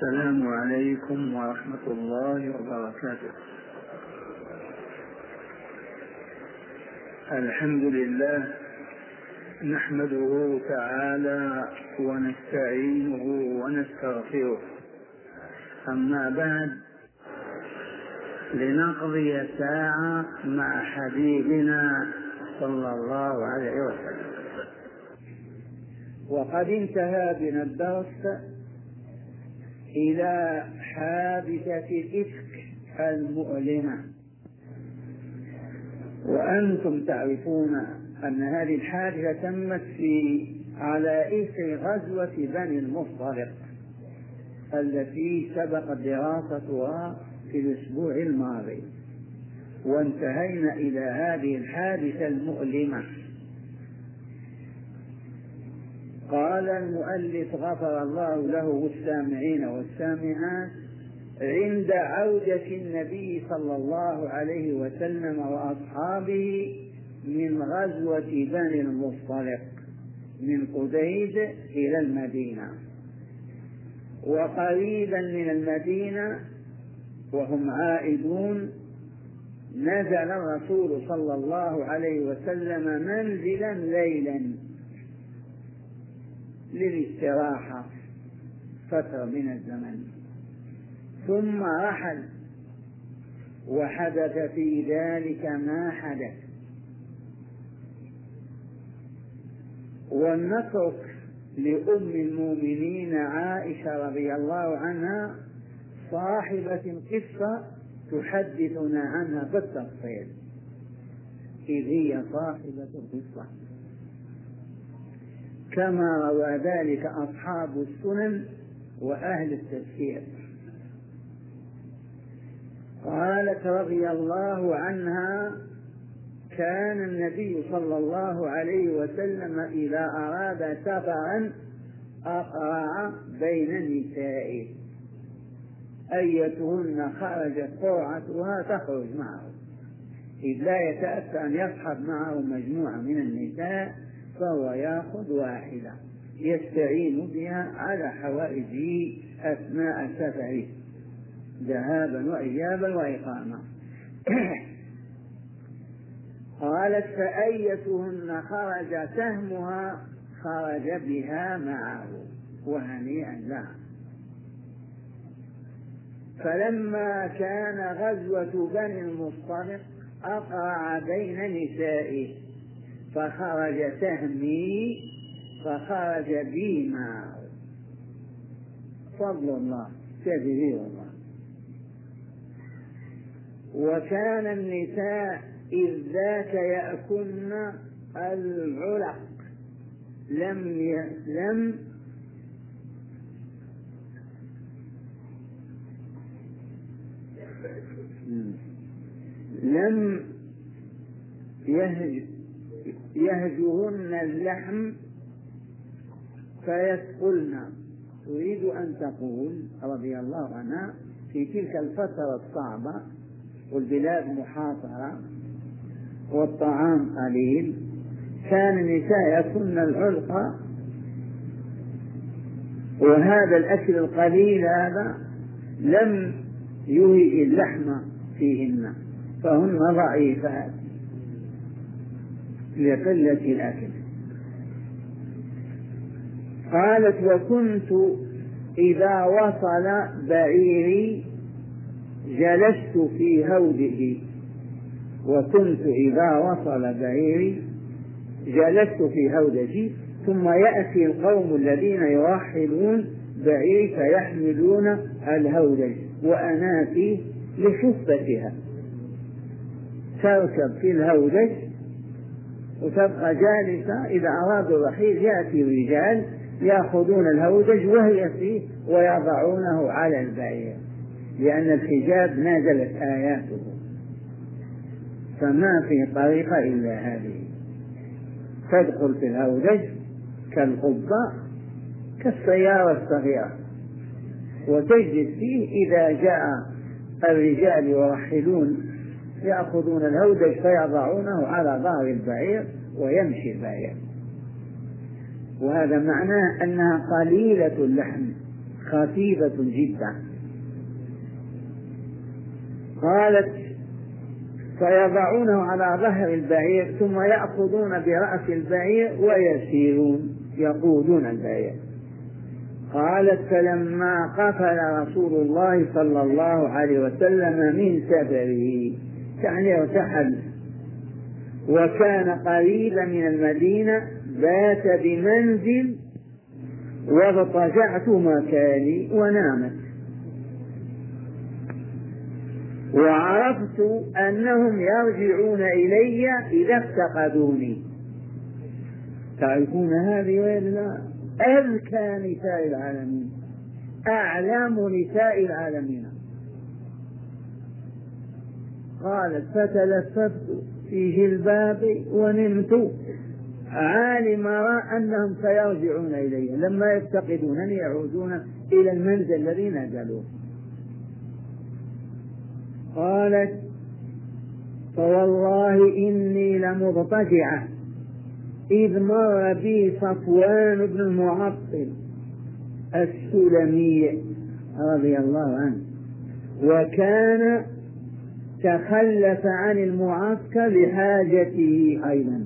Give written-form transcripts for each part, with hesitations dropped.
السلام عليكم ورحمة الله وبركاته. الحمد لله نحمده تعالى ونستعينه ونستغفره، أما بعد لنقضي ساعة مع حبيبنا صلى الله عليه وسلم. وقد انتهى بنا الدرس إلى حادثة الإفك المؤلمة، وأنتم تعرفون أن هذه الحادثة تمت على إثر غزوة بني المصطلق التي سبقت دراستها في الأسبوع الماضي، وانتهينا إلى هذه الحادثة المؤلمة. قال المؤلف غفر الله له والسامعين والسامعات: عند عودة النبي صلى الله عليه وسلم وأصحابه من غزوة بني المصطلق من قديد إلى المدينة، وقريبا من المدينة وهم عائدون نزل الرسول صلى الله عليه وسلم منزلا ليلا للاستراحة فترة من الزمن، ثم رحل، وحدث في ذلك ما حدث. ولنترك لأم المؤمنين عائشة رضي الله عنها صاحبة القصة تحدثنا عنها بالتفصيل، إذ هي صاحبة القصة، كما روى ذلك أصحاب السنن وأهل التفسير. قالت رضي الله عنها: كان النبي صلى الله عليه وسلم إذا أراد سفرا أقرع بين نسائه، أيتهن خرجت قرعتها تخرج معه، إذ لا يتأتى أن يصحب معه مجموعة من النساء، فهو يأخذ واحدة يستعين بها على حوائجه أثناء سفره ذهابا وإيابا وإقامة. قالت: فأيتهن خرج سهمها خرج بها معه، وهنيئا لها. فلما كان غزوة بني المصطلق أقرع بين نسائه، فخرج سهمي فخرج بي معه. فضل الله تدبير الله. وكان النساء إذ ذاك يأكلن العلق، لم يهجهن اللحم فيثقلن. تريد أن تقول رضي الله عنها في تلك الفترة الصعبة والبلاد محاصرة والطعام قليل، كان النساء يأكلن العلق، وهذا الأكل القليل هذا لم يهج اللحم فيهن، فهن ضعيفات لقلة الأكل. قالت: وكنت إذا وصل بعيري جلست في هوده، وكنت إذا وصل بعيري جلست في هودجي، ثم يأتي القوم الذين يرحلون بعيري فيحملون الهودج، وأنا فيه لخفتها، تركب في الهودج وتبقى جالسة. إذا أرادوا الرحيل يأتي رجال يأخذون الهودج وهي فيه ويضعونه على البعير، لأن الحجاب نزلت آياته، فما في طريقة إلا هذه، تدخل في الهودج كالقبة كالسيارة الصغيرة، وتجلس فيه. إذا جاء الرجال يرحلون يأخذون الهودج فيضعونه على ظهر البعير ويمشي البعير، وهذا معناه أنها قليلة اللحم خفيفة جدا. قالت فيضعونه على ظهر البعير ثم يأخذون برأس البعير ويسيرون يقودون البعير. قالت فلما قفل رسول الله صلى الله عليه وسلم من سفره يعني ارتحل وكان قريبا من المدينة بات بمنزل واضطجعت مكاني ونامت وعرفت أنهم يرجعون إلي إذا افتقدوني. تعرفون هذه ولا أذكى نساء العالمين أعلام نساء العالمين. قالت فتلففت في جلبابي ونمت عالما أنهم سيرجعون إلي لما يفتقدونني يعودون إلى المنزل الذي نزلوه. قالت فوالله إني لمضطجعة إذ مر بي صفوان بن المعطل السلمي رضي الله عنه وكان تخلف عن المعسكر لحاجته أيضا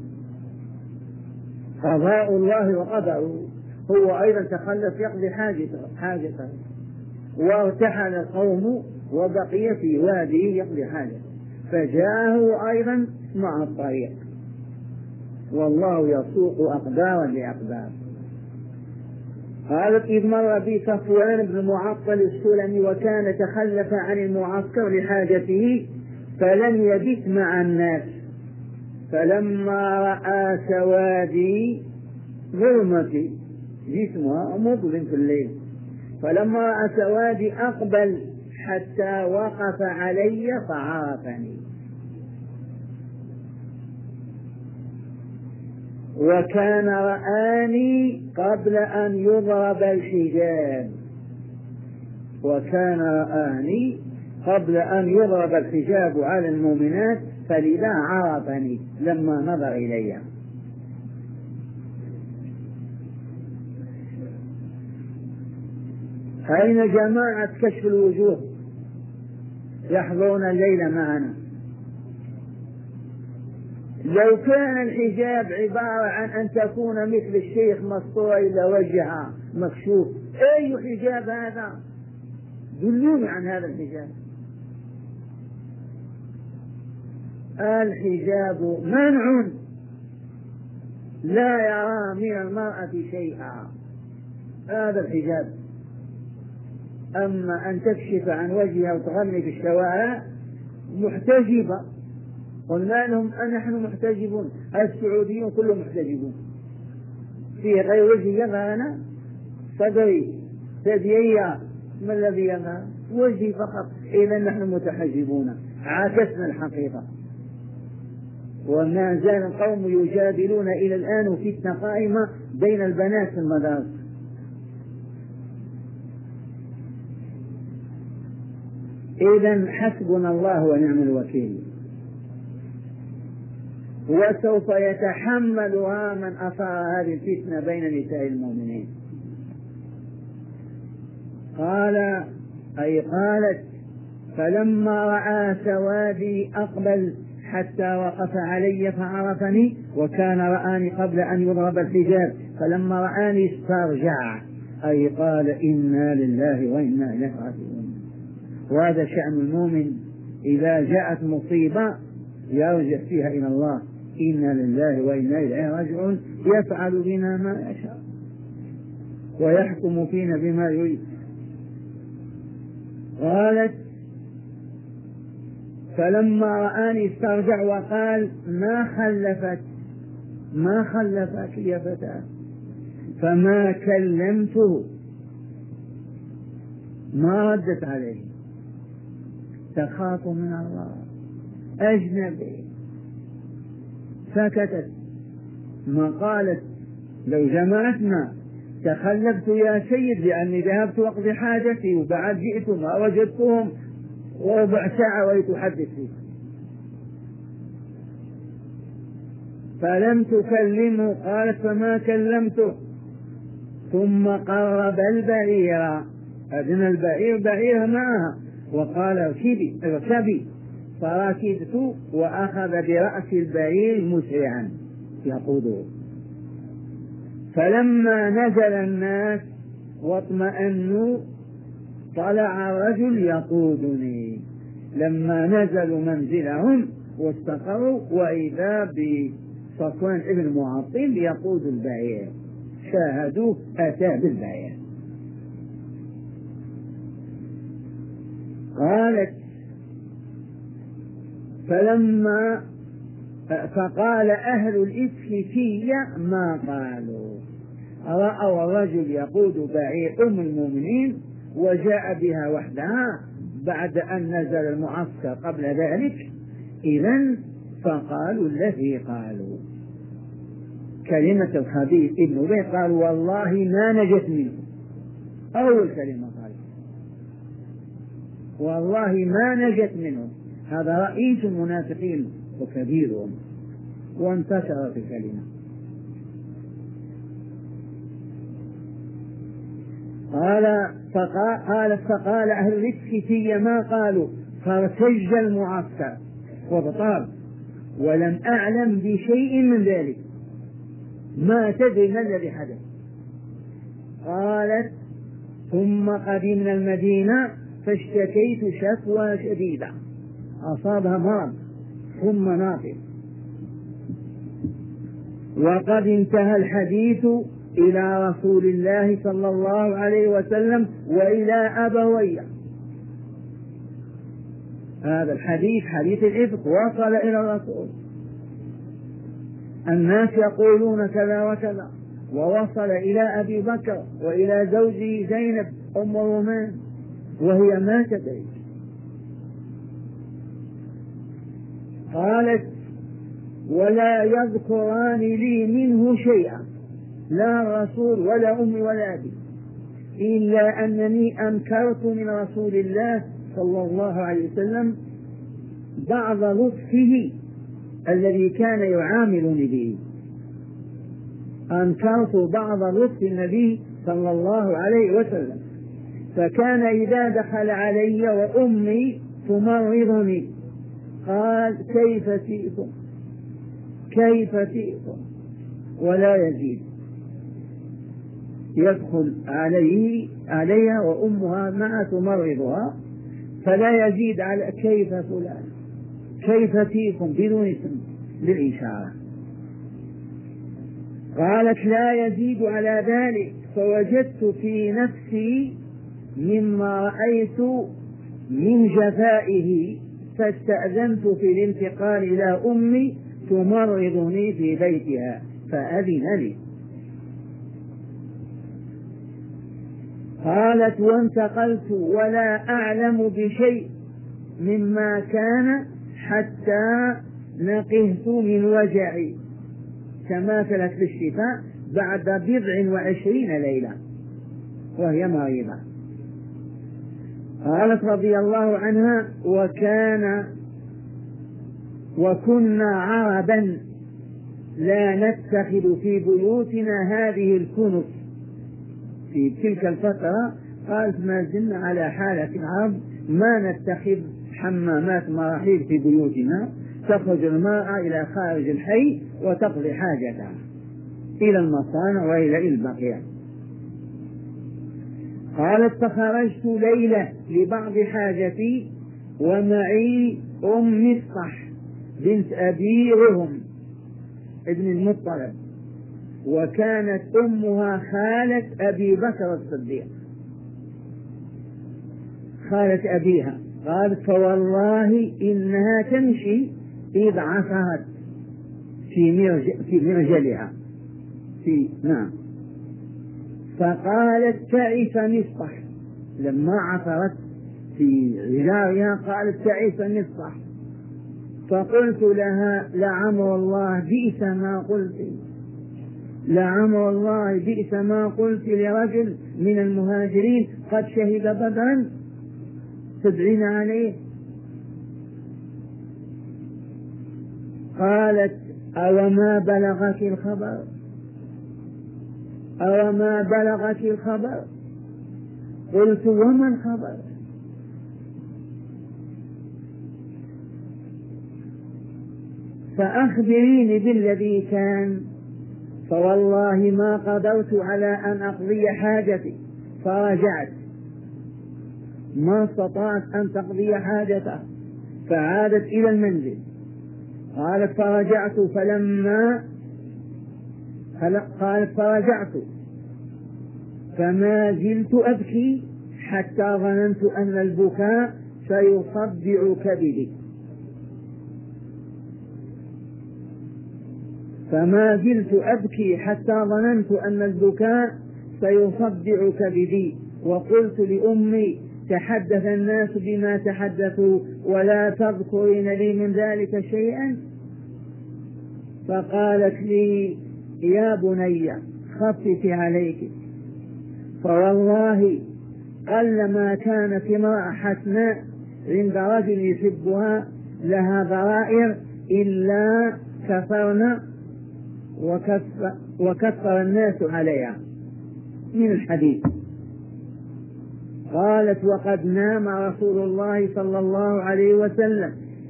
قضاء الله وقدره هو أيضا تخلف يقضي حاجته وارتحل القوم وبقي في واديه يقضي حاجته فجاءه أيضا مع الطريق والله يسوق أقدارا لأقدار. قالت إذ مر بي صفوان بن معطل السلمي وكان تخلف عن المعسكر لحاجته فلم يبت مع الناس فلما رأى سوادي ظلمتي جسمها مظلم في الليل فلما رأى سوادي أقبل حتى وقف علي فعرفني وكان رآني قبل أن يضرب الحجاب على المؤمنات فلذا عرفني لما نظر إلي. أين جماعة كشف الوجوه يحضرون الليل معنا؟ لو كان الحجاب عبارة عن أن تكون مثل الشيخ مسطورة إلى وجهها مكشوف أي حجاب هذا؟ دلوني عن هذا الحجاب. الحجاب منع لا يرى من المرأة شيئا هذا الحجاب. أما أن تكشف عن وجهها وتغني في الشوارع محتجبة قلنا لهم نحن محتجبون السعوديون كلهم محتجبون في غير وجه يظهرنا صدري ثديي ما الذي يظهر وجهي فقط إذا نحن متحجبون عكسنا الحقيقة. وما زال القوم يجادلون إلى الآن وفتنة قائمة بين البنات في المدارس. إذن حسبنا الله ونعم الوكيل وسوف يتحملها من أثار هذه الفتنة بين نساء المؤمنين. قالت فلما رأى سوادي أقبل حتى وقف علي فعرفني وكان رآني قبل أن يضرب الحجاب فلما رآني استرجع أي قال إنا لله وإنا إليه راجعون. وهذا شأن المؤمن إذا جاءت مصيبة يرجع فيها إلى الله إنا لله وإنا إليه راجعون يفعل بنا ما يشاء ويحكم فينا بما يريد. قالت فلما رآني استرجع وقال ما خلفك يا فتاة فما كلمته ما ردت عليه تخاف من الله أجنبي سكتت ما قالت لو جمعتنا تخلفت يا سيد لأني ذهبت أقضي حاجتي وبعد جئت ما وجدتهم وربع ساعة ويتحدث فيه فلم تكلمه. قالت فما كلمته ثم قرب البعير أدنى البعير بعيرها معها، وقال اركبي، فركبت وأخذ برأس البعير مسرعا يقوده. فلما نزل الناس واطمأنوا طلع رجل يقودني، لما نزلوا منزلهم واستقروا وإذا بصفوان ابن معطل يقود البعير، شاهدوه أتى بالبعير. قالت فقال أهل الإفك في ما قالوا، رأوا الرجل يقود بعير أم المؤمنين وجاء بها وحدها بعد أن نزل المعسكر قبل ذلك، إذن فقالوا الذي قالوا كلمة الخبيث ابن أبي، قال والله ما نجت منه، أول كلمة قال والله ما نجت منه، هذا رئيس المنافقين وكبيرهم، وانتشرت الكلمة. فقال أهل الإفك في ما قالوا، فارتج المعسكر وبطال، ولم أعلم بشيء من ذلك، ما تدري ما الذي حدث. قالت ثم قدمنا المدينة فاشتكيت شكوى شديدة، أصابها مرض ثم ناطق، وقد انتهى الحديث إلى رسول الله صلى الله عليه وسلم وإلى أبوي. هذا الحديث حديث الإفك وصل إلى الرسول، الناس يقولون كذا وكذا، ووصل إلى أبي بكر وإلى زوجه زينب أم رومان وهي ما تدري. قالت ولا يذكران لي منه شيئا، لا الرسول ولا أمي ولا أبي، إلا أنني أنكرت من رسول الله صلى الله عليه وسلم بعض لطفه الذي كان يعاملني به، أنكرت بعض لطف النبي صلى الله عليه وسلم، فكان إذا دخل علي وأمي تمرضني قال كيف فيكم كيف فيكم، ولا يزيد، يدخل عليها وأمها مع تمرضها فلا يزيد على كيف فلان كيف فيكم بدون اسم للإشارة. قالت لا يزيد على ذلك، فوجدت في نفسي مما رأيت من جفائه، فاستأذنت في الانتقال إلى أمي تمرضني في بيتها فأذن لي. قالت وانتقلت ولا أعلم بشيء مما كان حتى نقهت من وجعي، تماثلت بالشفاء بعد 27 ليلة وهي مريضة. قالت رضي الله عنها وكنا عربا لا نتخذ في بيوتنا هذه الكنس، في تلك الفترة قالت ما زلنا على حالة العرب، ما نتخذ حمامات مراحيض في بيوتنا، تخرج المرأة إلى خارج الحي وتقضي حاجتها إلى المصانع وإلى البقيع. قالت فخرجت ليلة لبعض حاجتي ومعي أم مصطح بنت أبي رهم ابن المطلب، وكانت أمها خالة أبي بكر الصديق، خالة أبيها. قالت فوالله إنها تمشي إذ عثرت في مرجلها نعم، فقالت تعس مصطح، لما عثرت في غجارها قالت تعس مصطح، فقلت لها لعمر الله بئس ما قلت، لعمر الله بئس ما قلت لرجل من المهاجرين قد شهد بدرا تدعين عليه. قالت أوما بلغك الخبر قلت وما الخبر؟ فأخبريني بالذي كان. فوالله ما قدرت على أن أقضي حاجتي فرجعت، ما استطعت أن تقضي حاجته فعادت إلى المنزل. قالت فرجعت فما زلت أبكي حتى ظننت أن البكاء سيصدع كبدي. فما زلت أبكي حتى ظننت أن البكاء سيصدع كبدي. وقلت لأمي تحدث الناس بما تحدثوا ولا تذكرين لي من ذلك شيئا. فقالت لي يا بني خففي عليك، فوالله قلما كانت امرأة حسناء عند رجل يحبها لها ضرائر إلا كفرنا وكفر الناس عليها من الحديث. قالت وقد نام رسول الله صلى الله عليه وسلم.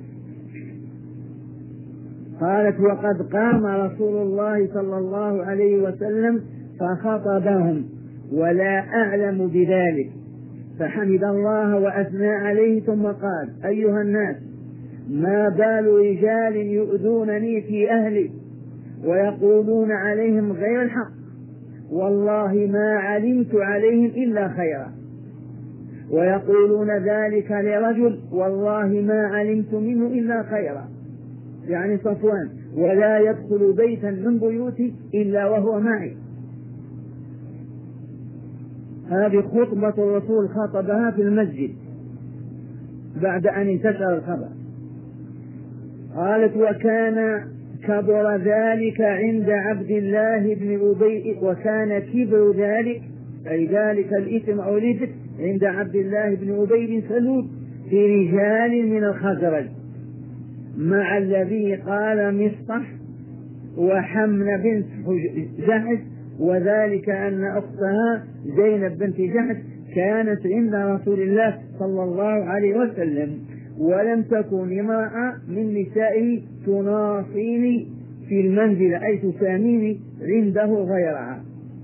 قالت وقد قام رسول الله صلى الله عليه وسلم فخطبهم ولا أعلم بذلك، فحمد الله وأثنى عليه ثم قال أيها الناس ما بال رجال يؤذونني في أهلي ويقولون عليهم غير الحق، والله ما علمت عليهم إلا خيرا، ويقولون ذلك لرجل والله ما علمت منه إلا خيرا، يعني صفوان، ولا يدخل بيتا من بيوتي إلا وهو معي. هذه خطبة الرسول خطبها في المسجد بعد أن انتشر الخبر. قالت وكان كبر ذلك عند عبد الله بن أبي، وكان كبر ذلك أي ذلك الإثم أولد عند عبد الله بن أبي بن سلول في رجال من الخزرج مع الذي قال مصطح وحمن بنت جحش، وذلك أن أختها زينب بنت جحش كانت عند رسول الله صلى الله عليه وسلم، ولم تكن امرأة من نسائه تناصيني في المنزل أي تساميني عنده غيرها.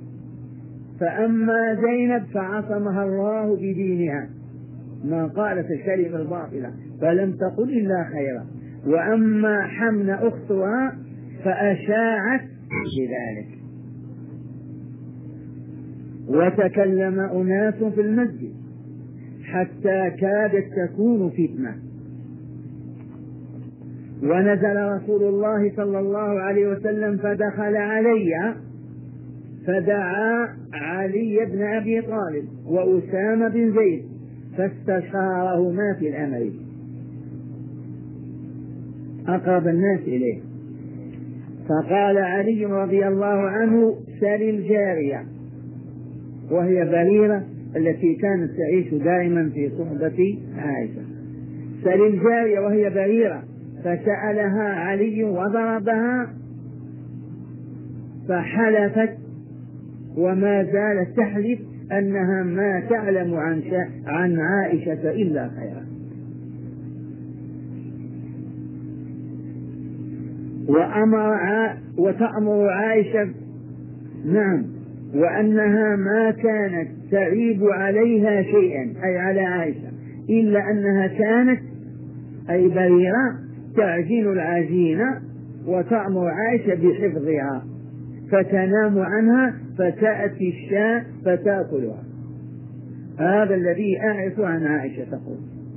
فأما زينب فعصمها الله بدينها، ما قالت الكلمة الباطلة فلم تقل إلا خيرا، وأما حمن أختها فأشاعت بذلك. وتكلم أناس في المسجد حتى كادت تكون فتنة، ونزل رسول الله صلى الله عليه وسلم فدخل علي فدعا علي بن أبي طالب وأسامة بن زيد فاستشارهما في الأمر، أقرب الناس إليه. فقال علي رضي الله عنه سل الجارية، وهي بريرة التي كانت تعيش دائما في صحبة عائشة، سل الجارية وهي بريرة، فسألها علي وضربها فحلفت وما زالت تحلف أنها ما تعلم عن عائشة إلا خيرا. وتأمر عائشة نعم، وأنها ما كانت تعيب عليها شيئا أي على عائشة إلا أنها كانت أي بريرة تعجين العجينة وتأمر عائشة بحفظها، فتنام عنها فتأتي الشاة فتأكلها. هذا الذي أعرف عن عائشة تقول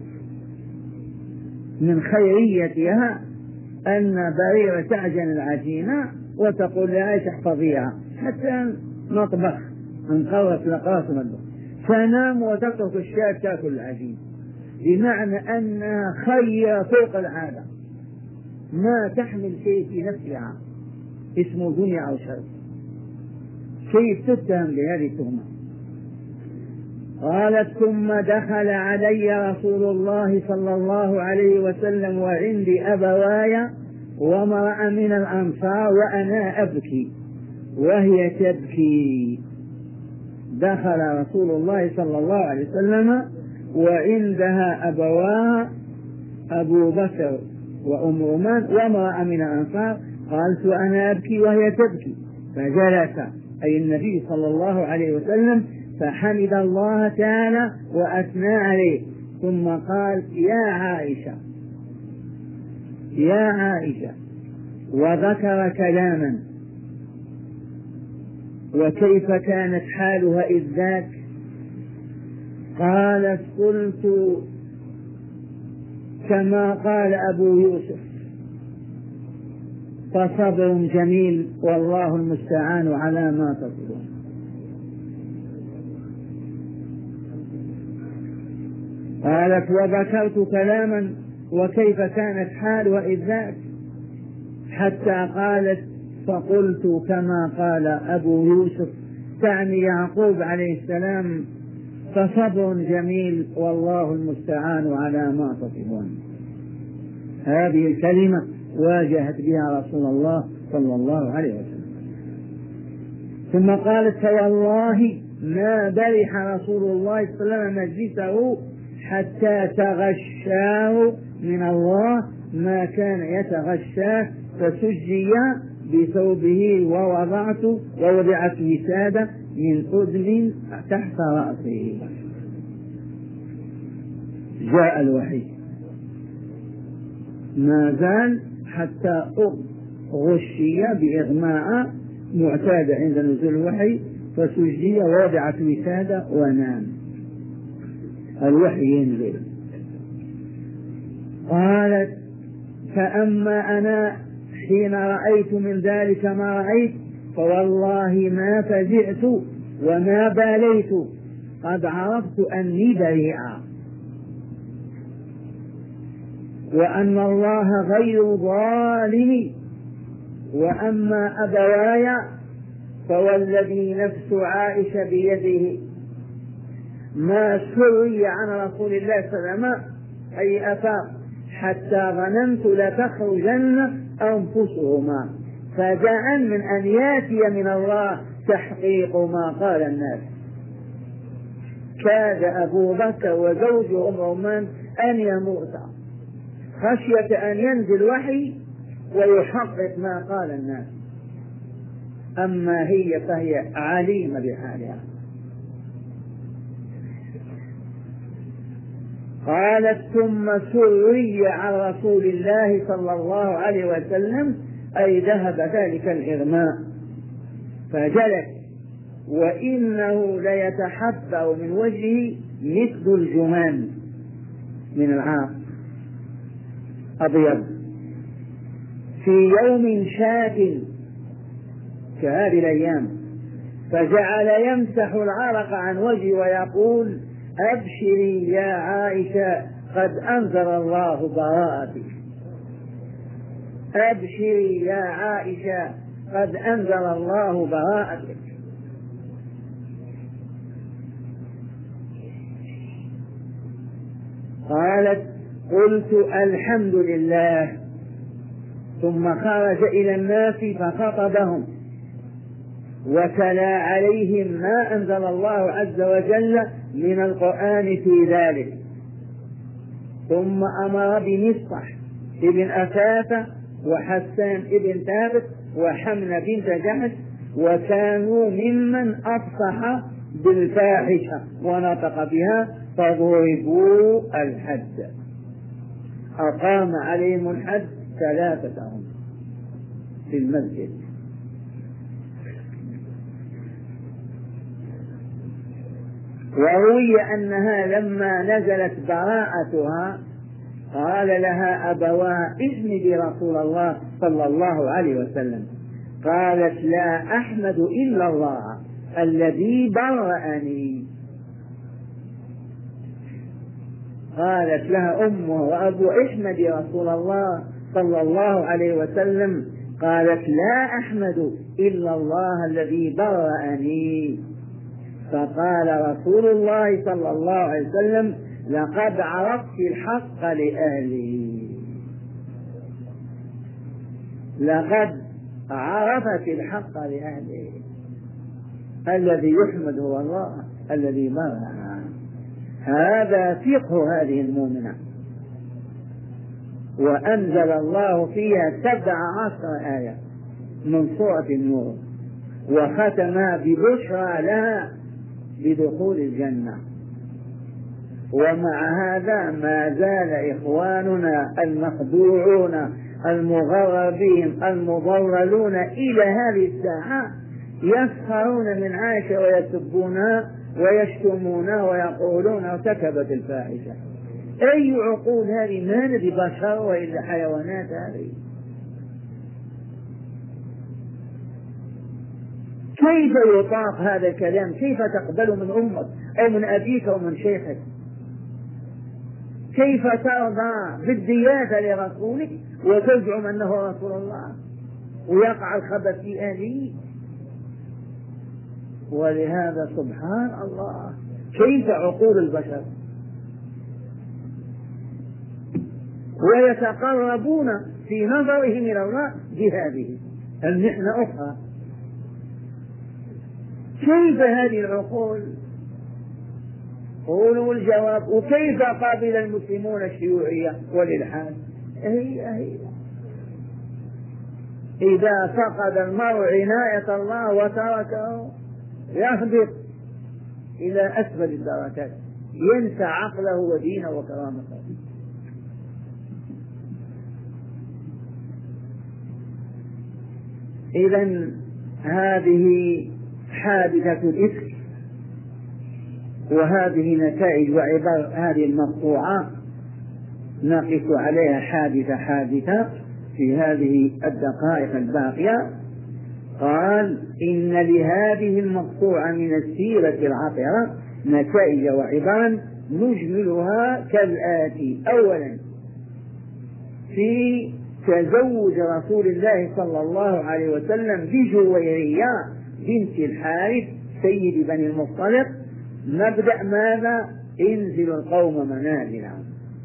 من خيريتها أن بريرة تعجن العجينة وتقول لعائشة احفظيها حتى نطبخ انقرت لقاس المطبخ، تنام وتترك الشاة تأكل العجين، بمعنى أنها خير فوق العادة، ما تحمل شيء في نفسها اسمه دنيا أو شر، كيف تتهم بهذه التهمة. قالت ثم دخل علي رسول الله صلى الله عليه وسلم وعندي أبواي وامرأة من الأنصار وأنا أبكي وهي تبكي، دخل رسول الله صلى الله عليه وسلم وعندها أبواها أبو بكر وأم رومان وامرأة من الأنصار. قالت وأنا أبكي وهي تبكي، فجلس أي النبي صلى الله عليه وسلم فحمد الله تعالى وأثنى عليه، ثم قال يا عائشة يا عائشة، وذكر كلاما. وكيف كانت حالها إذ ذاك؟ قالت قلت كما قال أبو يوسف فصبر جميل والله المستعان على ما تصفون. قالت وذكرت كلاما وكيف كانت حالها إذ ذاك، حتى قالت فقلت كما قال أبو يوسف، تعني يعقوب عليه السلام، فصبر جميل والله المستعان على ما تصفون. هذه الكلمة واجهت بها رسول الله صلى الله عليه وسلم. ثم قالت فوالله ما برح رسول الله صلى الله عليه وسلم مجلسه حتى تغشاه من الله ما كان يتغشاه، فسجي بثوبه ووضعت وسادة من أذن تحت رأسه. جاء الوحي ما زال حتى غشي بإغماء معتادة عند نزول الوحي، فسجي ووضعت وسادة ونام. الوحي ينزل. قالت فأما أنا حين رأيت من ذلك ما رأيت فوالله ما فزعت وما باليت، قد عرفت أني بريئة وأن الله غير ظالم. وأما أبواي فوالذي نفس عائشة بيده ما سري عن رسول الله صلى الله عليه وسلم أي أفاق حتى ظننت لتخرجن أنفسهما، فجاء من أن ياتي من الله تحقيق ما قال الناس. كاد أبو بكر وزوجه أم رومان أن يموتا خشية أن ينزل وحي ويحقق ما قال الناس. أما هي فهي عليمة بحالها. قالت ثم سري عن رسول الله صلى الله عليه وسلم أي ذهب ذلك الإغماء فجلس، وإنه ليتحبأ من وجهه مثل الجمان من العاق أبيض في يوم شاك كهذه الأيام، فجعل يمسح العرق عن وجهه ويقول أبشري يا عائشة قد أنزل الله براءتك، أبشري يا عائشة قد أنزل الله براءتك. قالت قلت الحمد لله، ثم خرج إلى الناس فخطبهم وتلا عليهم ما أنزل الله عز وجل من القرآن في ذلك، ثم أمر بمصطح ابن أثاثة وحسان ابن ثابت وحمنة بنت جحش، وكانوا ممن أفصح بالفاحشة ونطق بها، فضربوا الحد، أقام عليهم الحد 3 في المسجد. وروي أنها لما نزلت براءتها قال لها أبواها احمدي رسول الله صلى الله عليه وسلم، قالت لا أحمد إلا الله الذي برأني. قالت لها أمه وأبو احمدي رسول الله صلى الله عليه وسلم، قالت لا أحمد إلا الله الذي برأني. فقال رسول الله صلى الله عليه وسلم لقد عرفت الحق لأهله، لقد عرفت الحق لأهله. الذي يحمد هو الله الذي برأها. هذا فقه هذه المؤمنة. وأنزل الله فيها 17 آية من سورة النور، وختمها ببشرى لها بدخول الجنة. ومع هذا ما زال إخواننا المخدوعون المغربين المضللون إلى هذه الساعة يسخرون من عائشة ويسبونها ويشتمونها ويقولون ارتكبت الفاحشة. أي عقول هذه؟ ما ندري بشر وإلا حيوانات هذه. كيف يطاق هذا الكلام؟ كيف تقبله من أمك أو من أبيك أو من شيخك؟ كيف ترضى بالدياثة لرسولك وتزعم أنه رسول الله ويقع الخبث في أهله؟ ولهذا سبحان الله كيف عقول البشر. ويتقربون في نظرهم إلى الله بهذه المحنة أخرى. كيف هذه العقول؟ قولوا الجواب. وكيف قابل المسلمون الشيوعية والإلحاد؟ هي إذا فقد المرء عناية الله وتركه يهبط إلى أسفل الدركات، ينسى عقله ودينه وكرامته. إذن هذه حادثة الإفك، وهذه نتائج وعبر هذه المقطوعة نقف عليها حادثة في هذه الدقائق الباقية. قال إن لهذه المقطوعة من السيرة العطرة نتائج وعبرا نجملها كالآتي. أولا في تزوج رسول الله صلى الله عليه وسلم بجويرية بنت الحارث سيد بني المصطلق. نبدأ ماذا؟ انزل القوم منازلهم.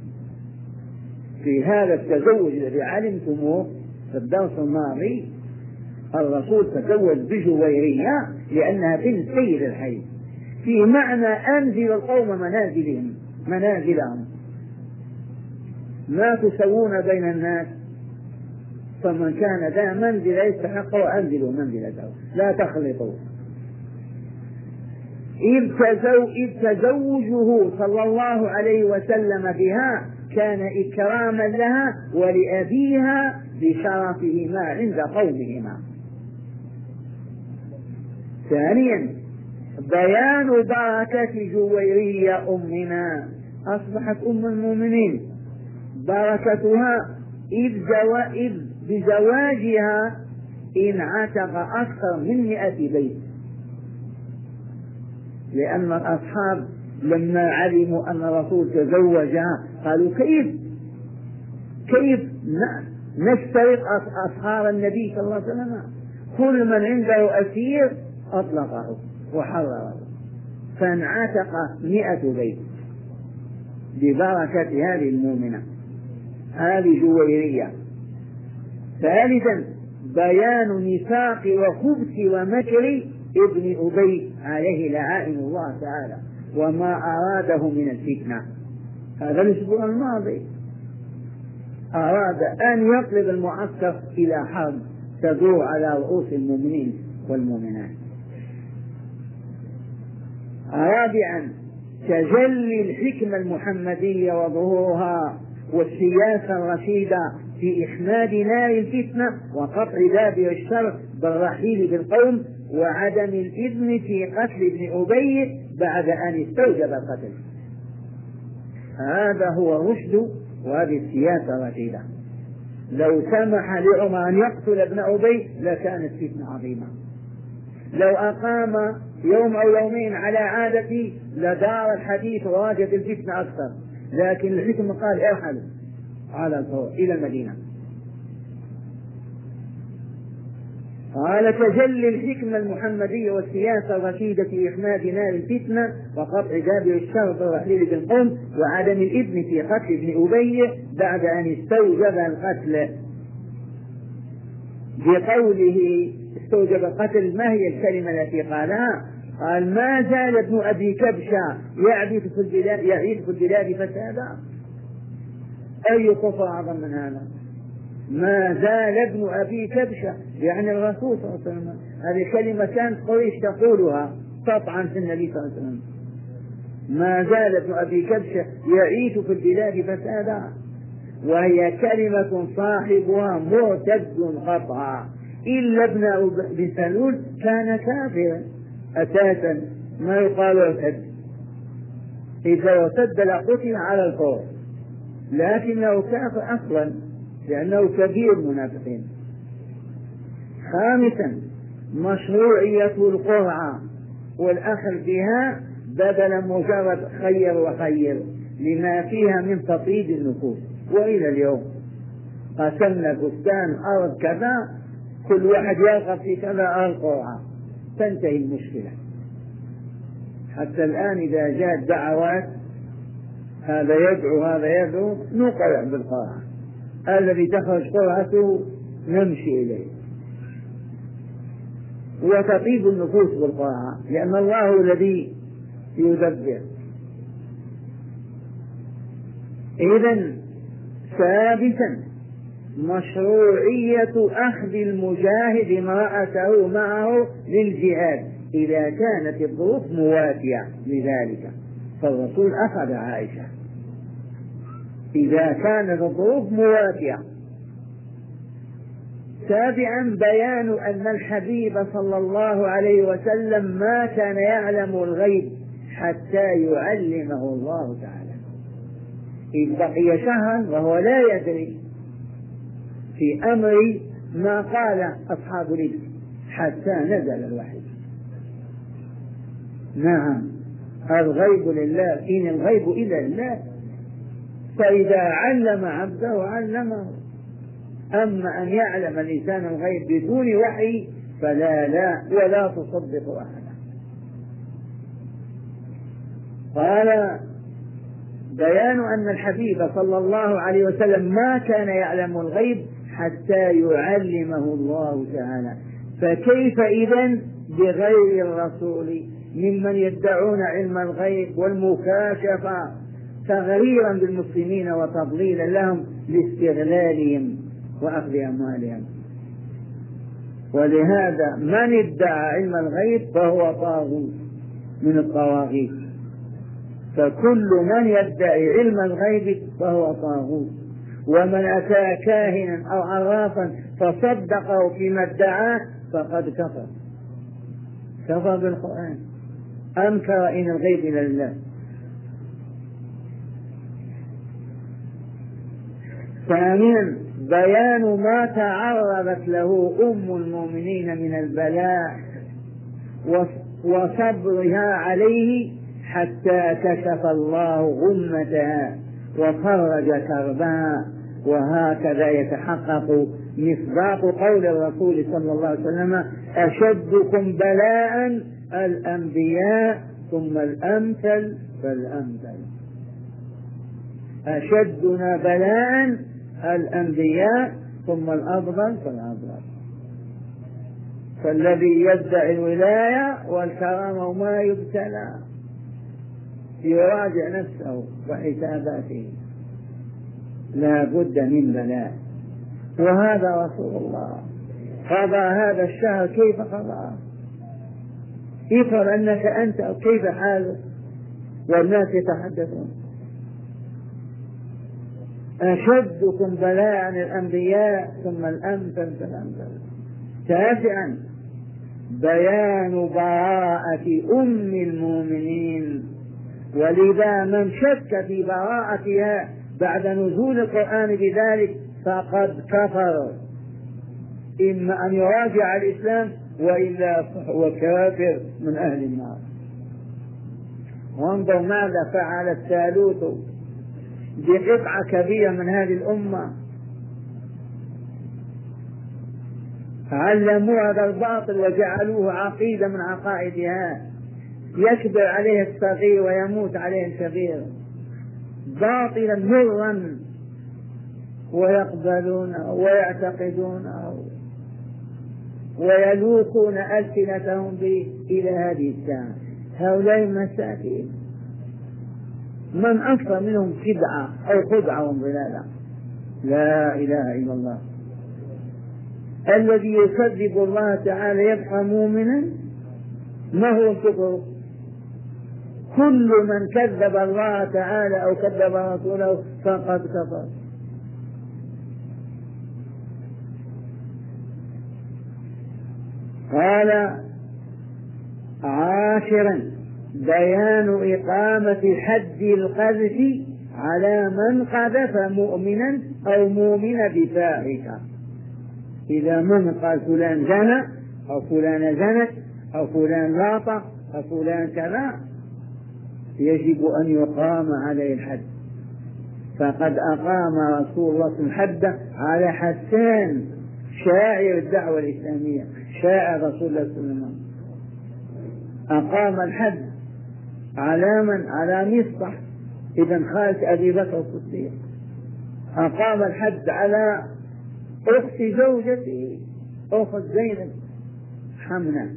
في هذا التزوج الذي علمتموه في الدرس الماضي الرسول تزوج بجويرية لأنها بنت سيد الحي، في معنى أنزل القوم منازلهم. ما تسوون بين الناس، فمن كان ذا منزل يستحق وأنزلوا منزلته، لا تخلطوا. إذ تزوجه صلى الله عليه وسلم بها كان إكراما لها ولأبيها بشرفهما عند قومهما. ثانيا بيان بركة جويرية أمنا، أصبحت أم المؤمنين، بركتها إذ بزواجها انعتق أكثر من 100 بيت. لأن الأصحاب لما علموا أن الرسول تزوجها قالوا كيف نسترق أصحاب النبي صلى الله عليه وسلم؟ كل من عنده أسير أطلقه وحرره، فانعتق 100 بيت ببركة هذه المؤمنة هذه جويرية. ثالثا بيان نفاق وخبث ومكر ابن أبي عليه لعائن الله تعالى وما أراده من الفتنة. هذا الأسبوع الماضي أراد أن يقلب المعسكر إلى حرب تدور على رؤوس المؤمنين والمؤمنات. رابعا تجلي الحكمة المحمدية وظهورها والسياسة الرشيدة في إحماد نار الفتنة وقطع دابر الشر بالرحيل بالقوم وعدم الإذن في قتل ابن أبي بعد أن استوجب القتل. هذا هو الرشد وهذه السياسة الرشيدة. لو سمح لعمر أن يقتل ابن أبي لكانت فتنة عظيمة. لو أقام يوم أو يومين على عادته لدار الحديث وواجد الفتنة أكثر، لكن الحكم قال ارحلوا على الفور إلى المدينة. قال تجلي الحكمة المحمدية والسياسة الرشيدة في إحماد نار الفتنة وقطع دابر الشر والرحيل بالقوم وعدم الإذن في قتل ابن أبي بعد أن استوجب القتل. بقوله استوجب القتل ما هي الكلمة التي قالها؟ قال ما زال ابن أبي كبشة يعيث في البلاد فسادا. أي كفر أعظم من هذا؟ ما زال ابن أبي كبشة يعني الرسول صلى الله عليه وسلم. هذه كلمة كانت قريش تقولها تطعن في النبي صلى الله عليه وسلم. ما زال ابن أبي كبشة يعيث في البلاد فسادا، وهي كلمة صاحبها مرتد قطعا، إلا ابن أبي سلول كان كافرا أساسا، ما يقال ارتد، إذا ارتد لقتل على الفور، لكنه كافر أصلا لأنه كبير المنافقين. خامسا مشروعية القرعة والأخذ بها بدل مجرد خير وخير لما فيها من تطيب النفوس. وإلى اليوم قسمنا بستان أرض كذا، كل واحد يرغب في كذا القرعة، تنتهي المشكلة. حتى الآن إذا جاءت دعوات هذا يدعو هذا يدعو نقرع بالقرعة، الذي تخرج قرعته نمشي إليه، وتطيب النفوس بالقرعة لأن الله الذي يدبر. إذن سادسا مشروعية أخذ المجاهد امرأته معه للجهاد إذا كانت الظروف مواتية لذلك، فالرسول أخذ عائشة إذا كانت الظروف مواتية. سابعا بيان أن الحبيب صلى الله عليه وسلم ما كان يعلم الغيب حتى يعلمه الله تعالى، إذ بقي شهرا وهو لا يدري في أمر ما قال أصحاب الإفك حتى نزل الوحي. نعم الغيب لله، إن الغيب إلا لله، فإذا علم عبده علمه. أما أن يعلم الإنسان الغيب بدون وحي فلا ولا تصدق أحدا. قال بيان أن الحبيب صلى الله عليه وسلم ما كان يعلم الغيب حتى يعلمه الله تعالى، فكيف إذن بغير الرسول ممن يدعون علم الغيب والمكاشفة تغريرا بالمسلمين وتضليلا لهم لاستغلالهم وأخذ أموالهم. ولهذا من ادعى علم الغيب فهو طاغوت من الطواغيت، فكل من يدعي علم الغيب فهو طاغوت، ومن أتى كاهنا أو عرافا فصدقه فيما ادعاه فقد كفر بالقرآن، أنكر إن الغيب إلى الله. ثانيا بيان ما تعرضت له أم المؤمنين من البلاء وصبرها عليه حتى كشف الله غمتها وفرج كربها، وهكذا يتحقق مصداق قول الرسول صلى الله عليه وسلم: أشدكم بلاء الأنبياء ثم الأمثل فالأمثل. أشدنا بلاء الأنبياء ثم الأفضل فالأفضل. فالذي يدعي الولاية والكرامة وما يبتلى يراجع نفسه وحساباته، لا بد من بلاء. وهذا رسول الله قضى هذا الشهر كيف قضاه؟ افرض أنك أنت كيف حالك والناس يتحدثون. أشدكم بلاء الأنبياء ثم الأمثل فالأمثل. تاسعا بيان براءة أم المؤمنين، ولذا من شك في براءتها بعد نزول القرآن بذلك فقد كفر، إما أن يراجع الإسلام وإلا هو كافر من أهل النار. وانظر ماذا فعل الثالوث بقطعة كبيرة من هذه الأمة، علموها هذا الباطل وجعلوه عقيدة من عقائدها، يكبر عليه الصغير ويموت عليه الكبير، باطلا مرا ويقبلونه ويعتقدونه ويلوقون ألسنتهم به إلى هذه الساعة. هؤلاء المساكين من أصل منهم خدعة أو خدعة وانضلالا. لا إله إلا الله. الذي يكذب الله تعالى يبقى مؤمنا، ما هو الكفر؟ كل من كذب الله تعالى أو كذب رسوله فقد كفر. قال عاشرا بيان إقامة حد القذف على من قذف مؤمنا أو مؤمنة بفاحشة. إذا من قال فلان زنى أو فلان زنت أو فلان لاطة أو فلان كذا يجب أن يقام عليه الحد. فقد أقام رسول الله الحد على حسان شاعر الدعوة الإسلامية، شاعر رسول الله صلى الله عليه وسلم. أقام الحد على من؟ على مصطح ابن خالة أبي بكر الصديق. أقام الحد على أخت زوجته أخت زينب حمنة،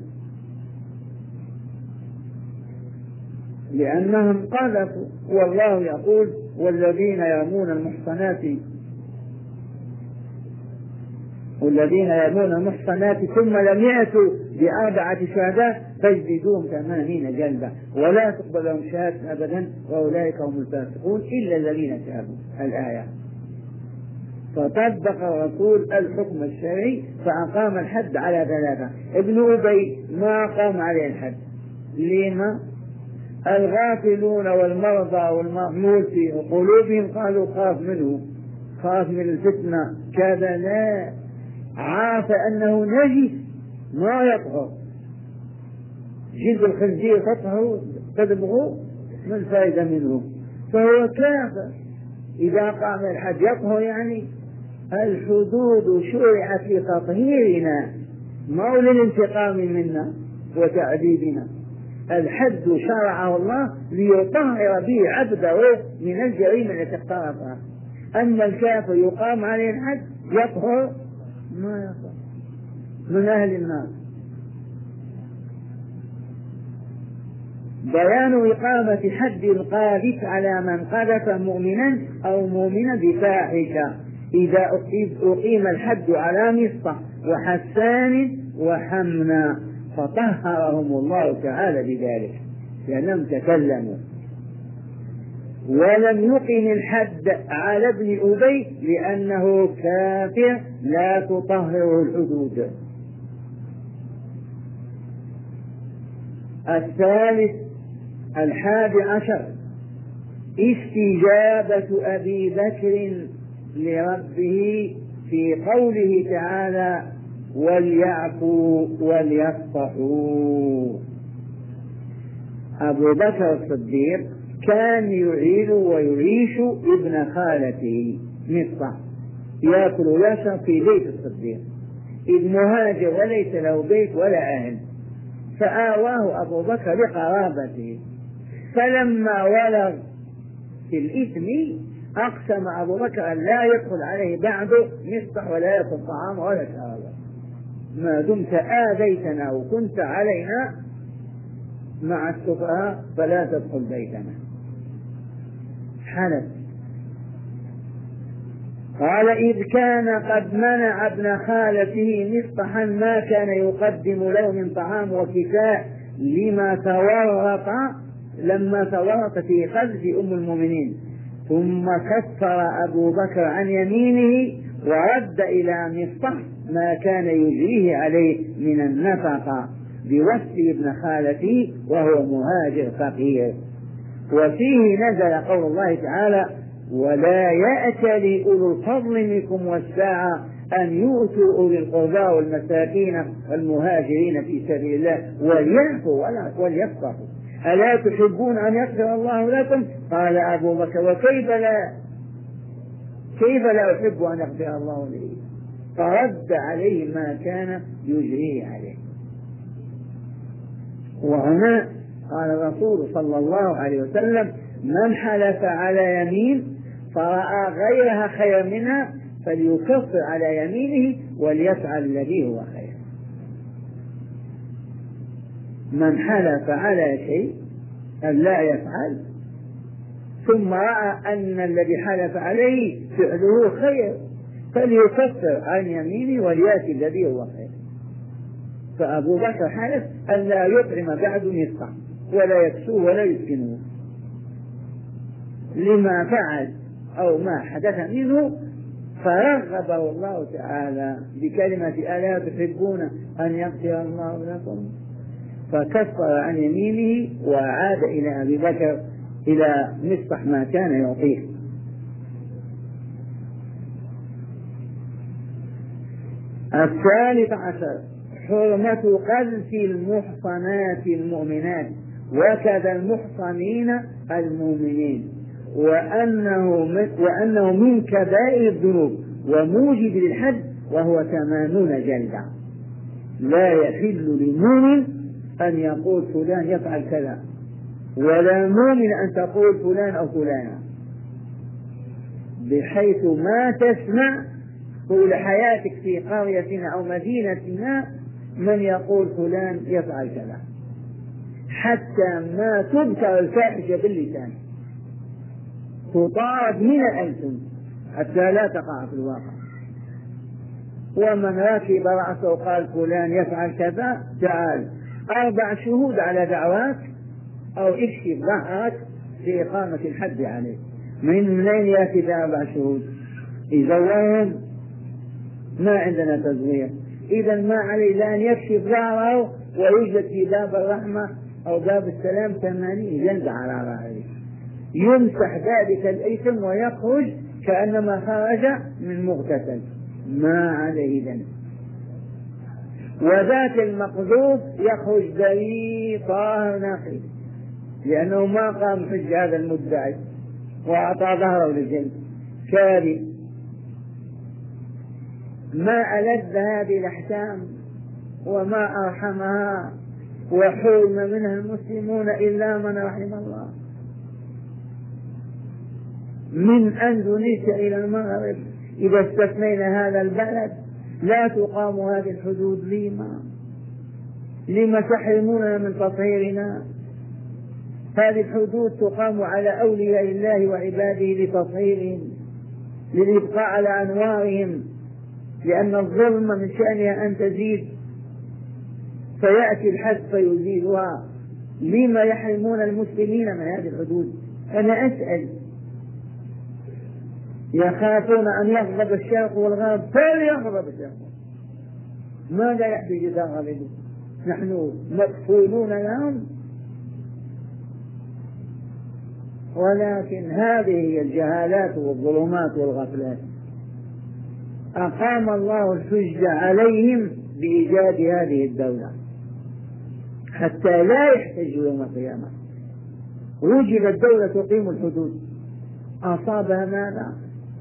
لأنهم قذفوا. والله يقول والذين يرمون المحصنات ثم لم يأتوا ب4 شهداء فاجلدوهم 80 جلدة ولا تقبل لهم شهادة أبدا وأولئك هم الفاسقون إلا الذين تابوا. الآية. فطبق الرسول الحكم الشرعي فأقام الحد على 3. ابن أبي ما قام عليه الحد. لما؟ الغافلون والمرضى والمأمول في قلوبهم قالوا خاف من الفتنة كذا، لا، عاف أنه نجس ما يطهر. جلد الخنزير تطهر تدبغ ما الفائدة منه، فهو كافر. إذا قام الحد يطهر، يعني الحدود شرعت لتطهيرنا ما للانتقام منا وتعذيبنا. الحد شرعه الله ليطهر به عبده من الجريمة التي اقترفها. أما الكافر يقام عليه الحد يطهر ما يطهر من أهل النار. بيان إقامة حد القاذف على من قذف مؤمنا أو مؤمنا بفاحشة. إذا أقيم الحد على مصطح وحسان وحمنا فطهرهم الله تعالى بذلك لأنهم تكلموا. ولم يقم الحد على ابن أبي لأنه كافر لا تطهره الحدود. 11 استجابة أبي بكر لربه في قوله تعالى وليعفوا وليصفحوا. أبو بكر الصديق كان يعيل ويعيش ابن خالته مصطح، يأكل ويشرب في بيت الصديق، إذ مهاجر وليس له بيت ولا أهل، فآواه أبو بكر لقرابته. فلما ولغ في الإثم أقسم أبو بكر أن لا يدخل عليه بعده مصطح ولا يأكل طعام ولا شراب، ما دمت آذيتنا وكنت علينا مع السفهاء فلا تدخل بيتنا. حلف. قال إذ كان قد منع ابن خالته مصطحا ما كان يقدم له من طعام وكساء لما تورط في قذف أم المؤمنين، ثم كفر أبو بكر عن يمينه ورد إلى مصطح ما كان يجريه عليه من النفقة بوصف ابن خالته وهو مهاجر فقير. وفيه نزل قول الله تعالى ولا يأتل أولو الفضل منكم والسعة أن يؤتوا أولي القربى والمساكين والمهاجرين في سبيل الله وليعفوا وليصفحوا ألا تحبون أن يغفر الله لكم؟ قال أبو بكر وكيف لا أحب أن يغفر الله لي؟ فرد عليه ما كان يجريه عليه. وهنا قال الرسول صلى الله عليه وسلم من حلف على يمين فرأى غيرها خير منها فليكفر على يمينه وليفعل الذي هو خير. من حلف على شيء أن لا يفعل ثم رأى أن الذي حلف عليه فعله خير فليكفر عن يمينه وليأتي الذي هو خير. فأبو بكر حلف أن لا يطعم بعد نصفه ولا يكسوه ولا يسكنه لما فعل أو ما حدث منه، فرغبه الله تعالى بكلمة ألا تحبون أن يغفر الله لكم، فكفر عن يمينه وعاد إلى أبي بكر إلى مصطح ما كان يعطيه. الثالث عشر حرمة قذف المحصنات المؤمنات وكذا المحصنين المؤمنين، وأنه من كبائر الذنوب وموجب للحد وهو 80 جلدة. لا يحل لمؤمن أن يقول فلان يفعل كذا، ولا مؤمن أن تقول فلان أو فلانة، بحيث ما تسمع طول حياتك في قرية أو مدينة ما من يقول فلان يفعل كذا، حتى ما تذكر الفاحشة باللسان تطارد من الألسن حتى لا تقع في الواقع. ومن ركب رأسه وقال فلان يفعل كذا، تعال 4 شهود على دعواك أو اكشف ظهرك لإقامة الحد عليه. من أين يأتي 4 شهود؟ يزورهم؟ ما عندنا تزوير. إذا ما عليه إلا أن يكشف ظهره ويوجد في باب الرحمة أو باب السلام 80 جلدة على رأيه، يمسح ذلك الإثم ويخرج كأنما خرج من مغتسل، ما عليه ذنب. وذاك المقذوف يخرج بريء طاهر نقي، لأنه ما قام حج هذا المدعي وأعطى ظهره للجلد كاذب. ما ألذ هذه الأحكام وما أرحمها، وحرم منها المسلمون إلا من رحم الله. من أندونيسيا إلى المغرب إذا استثنينا هذا البلد لا تقام هذه الحدود. لما تحرموننا من تطهيرنا؟ هذه الحدود تقام على أولياء الله وعباده لتطهيرهم، للإبقاء على أنوارهم، لأن الظلم من شأنها أن تزيد فيأتي الحد فيزيلها. لما يحرمون المسلمين من هذه الحدود؟ أنا أسأل. يخافون أن يغضب الشرق والغرب، فليغضب الشرق. ماذا يحدث إذا غضبوا؟ نحن مكفولون لهم. ولكن هذه هي الجهالات والظلمات والغفلات. أقام الله الحجة عليهم بإيجاد هذه الدولة حتى لا يحتجوا يوم القيامة. وجدت دولة تقيم الحدود، أصابها ماذا؟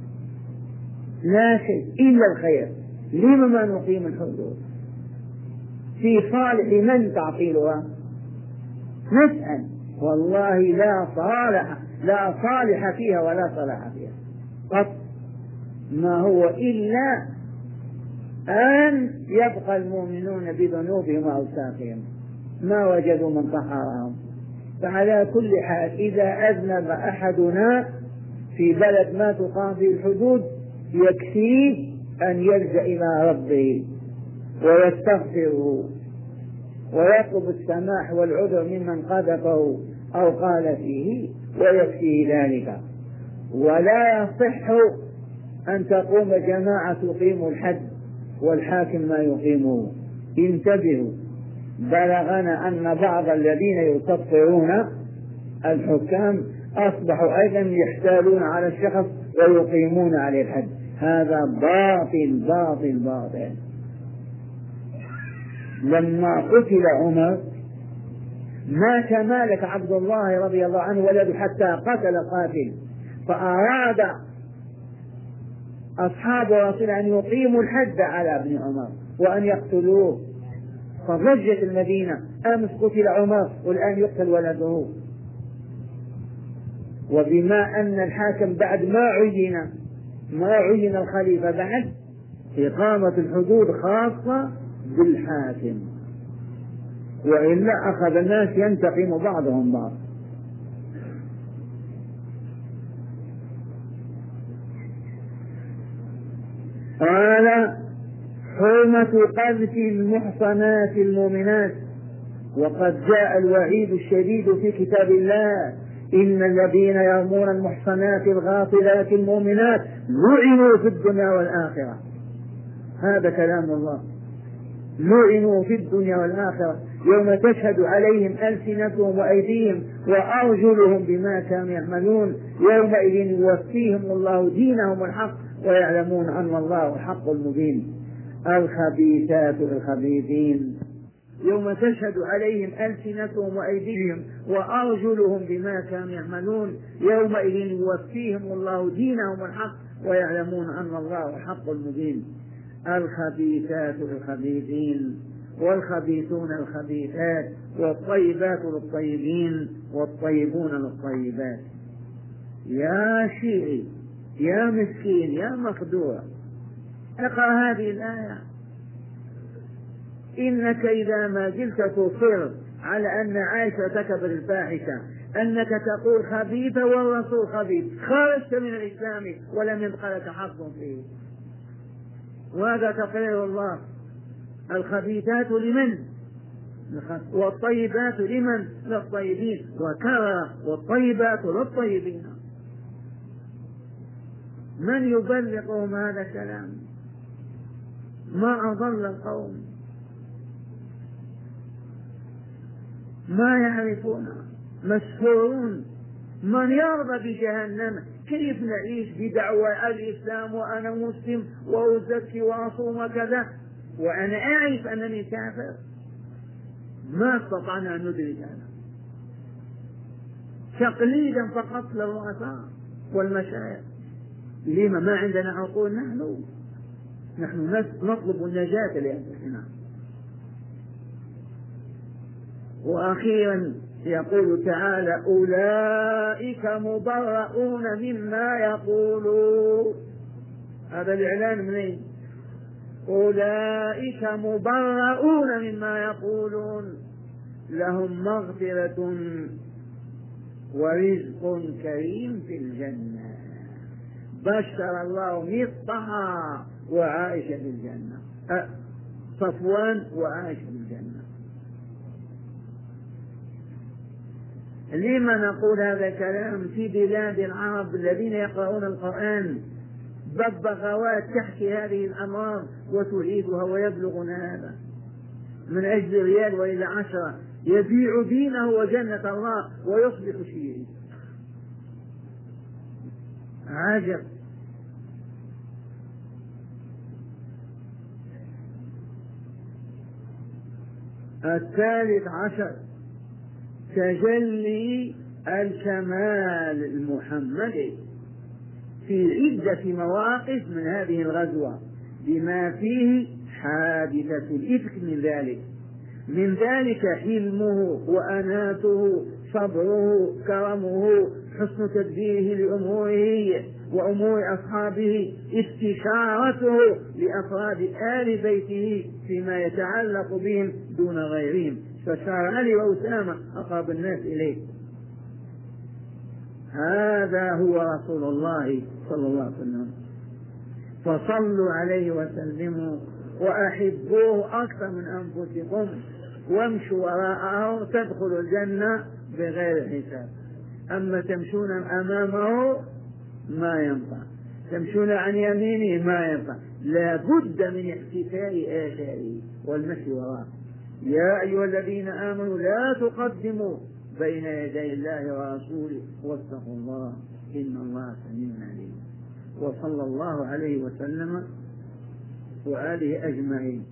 لا شيء إلا الخير. لما ما نقيم الحدود؟ في صالح من تعطيلها؟ نسأل. والله لا صالح فيها ولا صلاح فيها قط، ما هو إلا أن يبقى المؤمنون بذنوبهم وأوساخهم، ما وجدوا من طهرهم. فعلى كل حال إذا أذنب أحدنا في بلد ما تقام فيه الحدود يكفيه أن يلجأ إلى ربه ويستغفره ويطلب السماح والعذر ممن قذفه أو قال فيه، ويكفيه ذلك. ولا يصح أن تقوم جماعة تقيم الحد والحاكم ما يقيمه. انتبهوا، بلغنا أن بعض الذين يكفرون الحكام أصبحوا أيضا يحتالون على الشخص ويقيمون عليه الحد. هذا باطل باطل باطل. لما قتل عمر مات مالك عبد الله رضي الله عنه ولده حتى قتل قاتل، فأراد أصحاب رسول أن يقيموا الحد على ابن عمر وأن يقتلوه، فضجت المدينة. أمس قتل عمر والآن يقتل ولده. وبما أن الحاكم بعد ما عين الخليفة بعد، إقامة الحدود خاصة بالحاكم. وإلا أخذ الناس ينتقم بعضهم بعض. قال حرمة قذف المحصنات المؤمنات. وقد جاء الوعيد الشديد في كتاب الله: إن الذين يرمون المحصنات الغافلات المؤمنات لعنوا في الدنيا والآخرة. هذا كلام الله، لعنوا في الدنيا والآخرة يوم تشهد عليهم ألسنتهم وأيديهم وأرجلهم بما كانوا يعملون، يومئذ يوفيهم الله دينهم الحق ويعلمون أن الله الحق المبين. الخبيثات للخبيثين يوم تشهد عليهم ألسنتهم وأيديهم وأرجلهم بما كانوا يعملون، يومئذ يوفيهم الله دينهم الحق ويعلمون أن الله الحق المبين. الخبيثات للخبيثين والخبيثون للخبيثات والطيبات للطيبين والطيبون للطيبات. يا شيعي يا مسكين يا مخدوع، اقرأ هذه الآية. إنك إذا ما زلت تصر على أن عائشة ارتكبت الفاحشة، أنك تقول خبيثة والرسول خبيث، خرجت من الإسلام ولم يبق لك حق فيه. وهذا تقرير الله. الخبيثات لمن؟ والطيبات لمن؟ للطيبين. وكرر والطيبات للطيبين. من يبلغهم هذا الكلام؟ ما أضل القوم، ما يعرفون، مسحورون. من يرضى بجهنم؟ كيف نعيش بدعوى الإسلام وأنا مسلم وأزكي وأصوم كذا وأنا أعرف أنني كافر؟ ما استطعنا أن ندرك هذا، تقليدا فقط للرؤساء والمشايخ. لما ما عندنا عقول؟ نحن نطلب النجاة لأنفسنا. وأخيرا يقول تعالى: أولئك مبرؤون مما يقولون. هذا الإعلان منين؟ أولئك مبرؤون مما يقولون لهم مغفرة ورزق كريم في الجنة. بشر الله مصطفى وعائشة في الجنة، صفوان وعائشة في الجنة. لما نقول هذا الكلام في بلاد العرب الذين يقرؤون القرآن؟ ببغاوات تحكي هذه الأمراض وتعيدها ويبلغون هذا من أجل ريال وإلى 10 يبيع دينه وجنة الله ويصبح شيعي. عجب. الثالث عشر تجلي الكمال المحمدي في عدة مواقف من هذه الغزوة بما فيه حادثة الإفك. من ذلك حلمه وأناته، صبره، كرمه، حسن تدبيره لأموره وأمور أصحابه، استشارته لأفراد آل بيته فيما يتعلق بهم دون غيرهم، فشار علي وأسامة أقرب الناس إليه. هذا هو رسول الله صلى الله عليه وسلم، فصلوا عليه وسلموا وأحبوه أكثر من أنفسكم وامشوا وراءه تدخلوا الجنة بغير حساب. أما تمشون أمامه ما ينفع، تمشون عن يمينه ما ينفع، لا بد من احتفاء آثاره والمشي وراءه. يا أيها الذين آمنوا لا تقدموا بين يدي الله ورسوله واتقوا الله إن الله سميع عليم. وصلى الله عليه وسلم وآله أجمعين.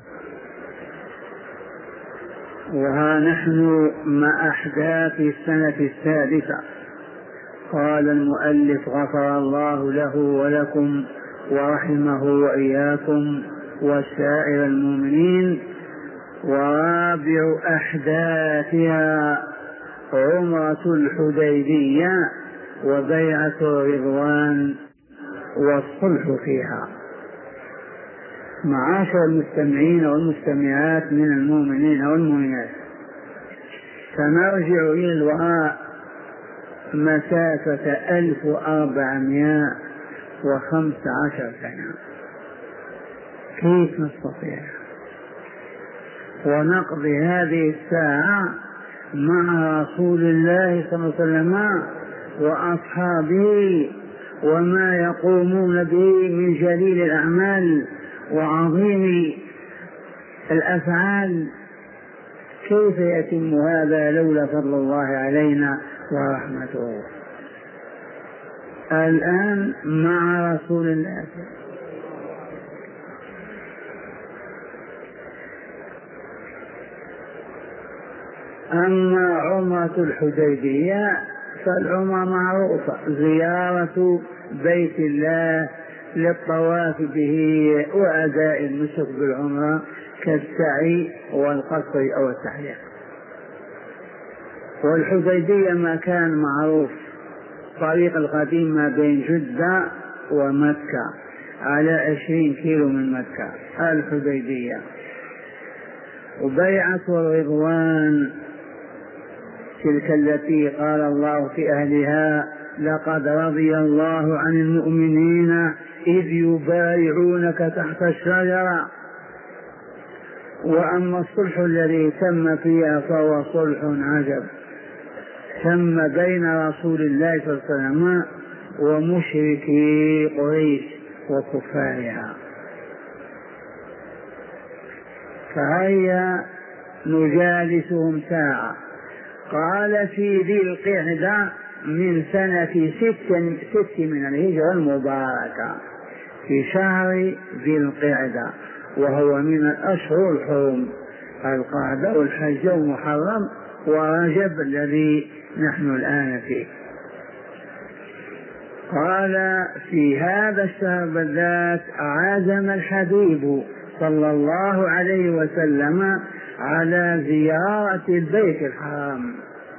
وها نحن مع أحداث السنة السادسة. قال المؤلف غفر الله له ولكم ورحمه وإياكم وسائر المؤمنين. ورابع أحداثها عمرة الحديبية وبيعة الرضوان والصلح فيها. معاشر المستمعين والمستمعات من المؤمنين والمؤمنات، سنرجع إلى الوراء مسافة 1415 سنة. كيف نستطيع؟ ونقضي هذه الساعة مع رسول الله صلى الله عليه وسلم وأصحابه وما يقومون به من جليل الأعمال وعظيم الأفعال. كيف يتم هذا لولا فضل الله علينا ورحمته؟ الآن مع رسول الله. أما عمرة الحديبية فالعمرة معروفة، زيارة بيت الله للطواف به وأداء النسك بالعمرة كالسعي والقصر أو التحليق. والحديبية مكان معروف، طريق القديم ما بين جدة ومكة على 20 كيلو من مكة الحديبية. وبيعة الرضوان تلك التي قال الله في أهلها: لقد رضي الله عن المؤمنين إذ يبايعونك تحت الشجرة. وأما الصلح الذي تم فيها فهو صلح عجب، تم بين رسول الله صلى الله عليه وسلم ومشركي قريش وكفارها. فهيا نجالسهم ساعة. قال: في ذي القعدة من سنة 6 من الهجرة المباركة، في شهر ذي القعدة، وهو من الأشهر الحرم، القعدة والحج ومحرم ورجب الذي نحن الآن فيه. قال: في هذا الشهر بالذات عزم الحبيب صلى الله عليه وسلم على زيارة البيت الحرام،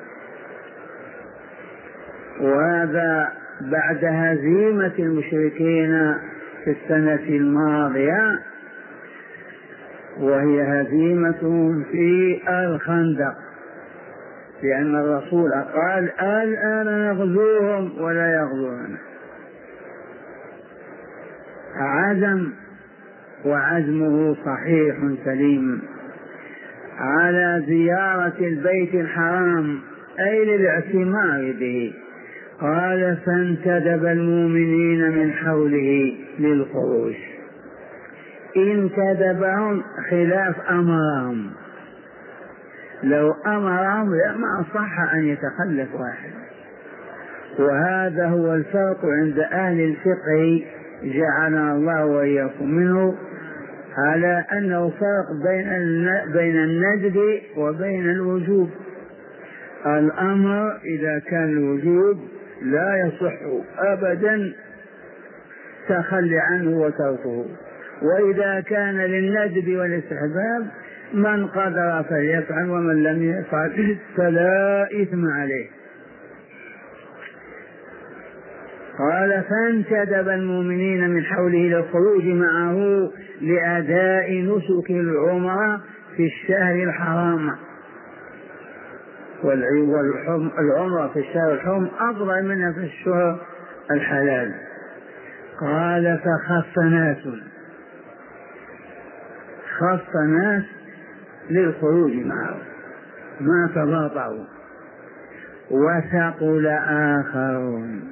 وهذا بعد هزيمة المشركين في السنة الماضية، وهي هزيمة في الخندق، لأن الرسول قال: الآن نغزوهم ولا يغزوننا. عزم، وعزمه صحيح سليم، على زيارة البيت الحرام، أي للاعتمار به. قال: فانتدب المؤمنين من حوله للخروج. انتدبهم خلاف أمرهم، لو أمرهم ما صح أن يتخلف واحد. وهذا هو الفرق عند أهل الفقه، جعلنا الله وإياكم منه، على أنه فرق بين الندب وبين الوجوب. الأمر إذا كان الوجوب لا يصح أبدا تخلي عنه وتركه، وإذا كان للندب والاستحباب من قدر فليفعل ومن لم يفعل فلا إثم عليه. قال: فانتدب المؤمنين من حوله للخروج معه لأداء نسك العمرة في الشهر الحرام. والعمرة في الشهر الحرام أفضل منها في الشهر الحلال. قال: فخف ناس للخروج معه ما تباطؤوا، وثقل آخرون.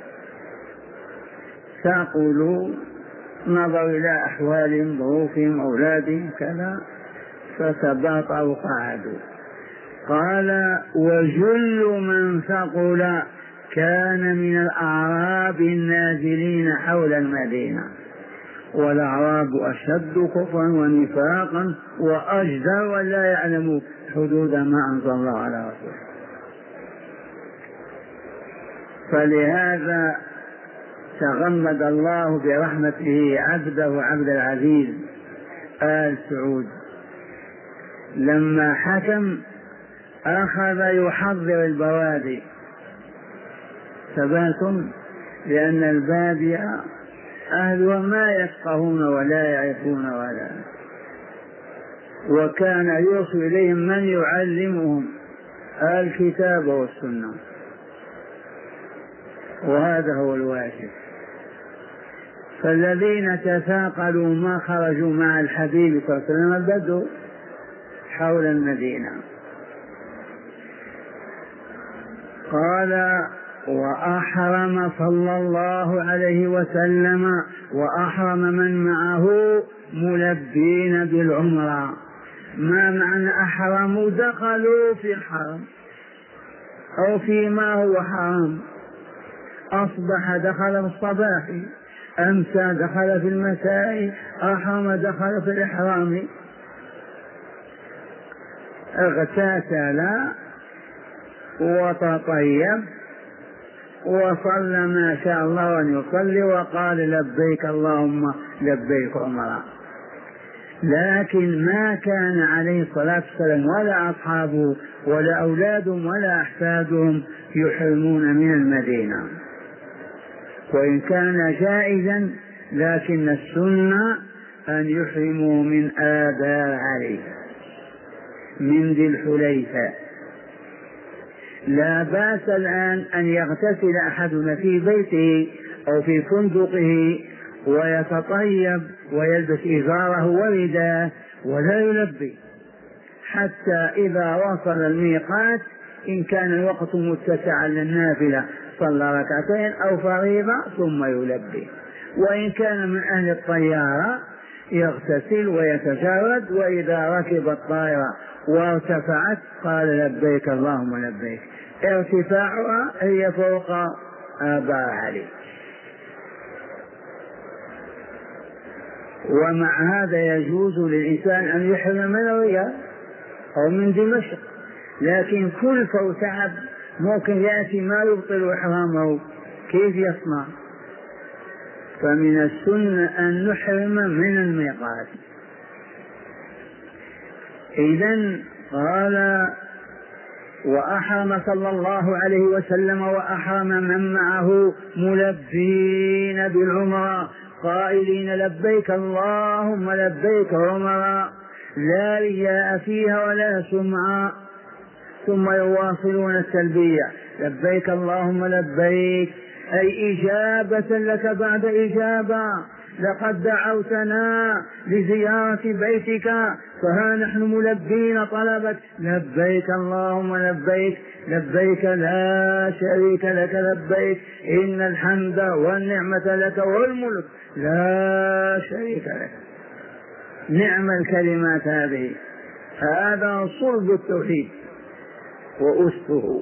ثقلوا نظروا إلى أحوالهم، ظروفهم، أولادهم كذا، فتباطؤوا قعدوا. قال: وجل من ثقل كان من الأعراب النازلين حول المدينة، والأعراب أشد كفرا ونفاقا وأجدر ولا يعلموا حدود ما أنزل الله على رسوله. فلهذا تغمد الله برحمته عبده عبد العزيز آل سعود، لما حكم أخذ يحضر البوادي. ثبات، لأن البادية أهلها ما يفقهون ولا يعرفون وكان يوصل إليهم من يعلمهم الكتاب والسنة، وهذا هو الواجب. فالذين تثاقلوا ما خرجوا مع الحبيب صلى الله عليه وسلم البدو حول المدينة. قال وأحرم صلى الله عليه وسلم وأحرم من معه ملبين بالعمرة. ما معنى أحرموا؟ دخلوا في الحرم أو فيما هو حرام. أصبح دخل في الصباح، أمسى دخل في المساء، أحرم دخل في الإحرام. اغتسل وتطيب وصلى ما شاء الله أن يصلي وقال لبيك اللهم لبيك عمرا. لكن ما كان عليه الصلاة والسلام ولا أصحابه ولا أولادهم ولا أحفادهم يحرمون من المدينة، وإن كان جائزا لكن السنة أن يحرموا من آبار عليه من ذي الحليفة. لا بأس الآن أن يغتسل أحدنا في بيته أو في فندقه ويتطيب ويلبس إزاره ورداه ولا يلبي حتى إذا وصل الميقات، إن كان الوقت متسعا للنافلة صلى ركعتين أو فريضة ثم يلبي. وإن كان من أهل الطيارة يغتسل ويتجرد، وإذا ركب الطائرة وارتفعت قال لبيك اللهم لبيك. ارتفاعها هي فوق آبار عليه. ومع هذا يجوز للإنسان أن يحرم من الرياض أو من دمشق، لكن كلفة وتعب ممكن يأتي ما يبطل إحرامه، كيف يصنع؟ فمن السنة أن نحرم من الميقات. إذن قال وأحرم صلى الله عليه وسلم وأحرم من معه ملبين بالعمرة قائلين لبيك اللهم لبيك عمرا لا رياء فيها ولا سمعة، ثم يواصلون التلبية لبيك اللهم لبيك، أي إجابة لك بعد إجابة. لقد دعوتنا لزيارة بيتك فها نحن ملبين طلبك لبيك اللهم لبيك لبيك لا شريك لك لبيك إن الحمد والنعمة لك والملك لا شريك لك. نعم الكلمات هذه، هذا صلب التوحيد وأسه.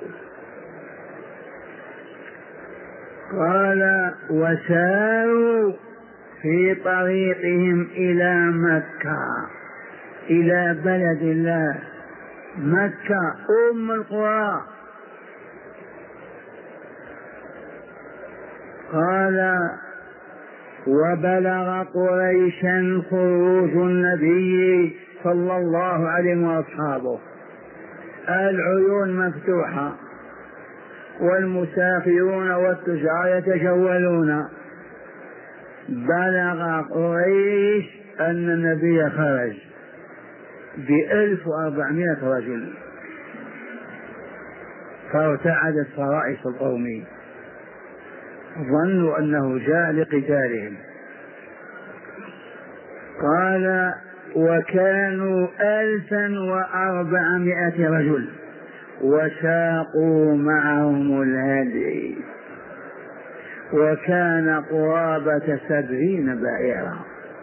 قال وساروا في طريقهم إلى مكة، إلى بلد الله مكة أم القرى. قال وبلغ قريشا خروج النبي صلى الله عليه وأصحابه، العيون مفتوحة والمسافرون والتجار يتجولون. بلغ قريش أن النبي خرج ب1400 رجل، فارتعدت فرائص القوم، ظنوا أنه جاء لقتالهم. قال وكانوا 1400 رجل وساقوا معهم الهدي، وكان قرابة 70 بعيرا.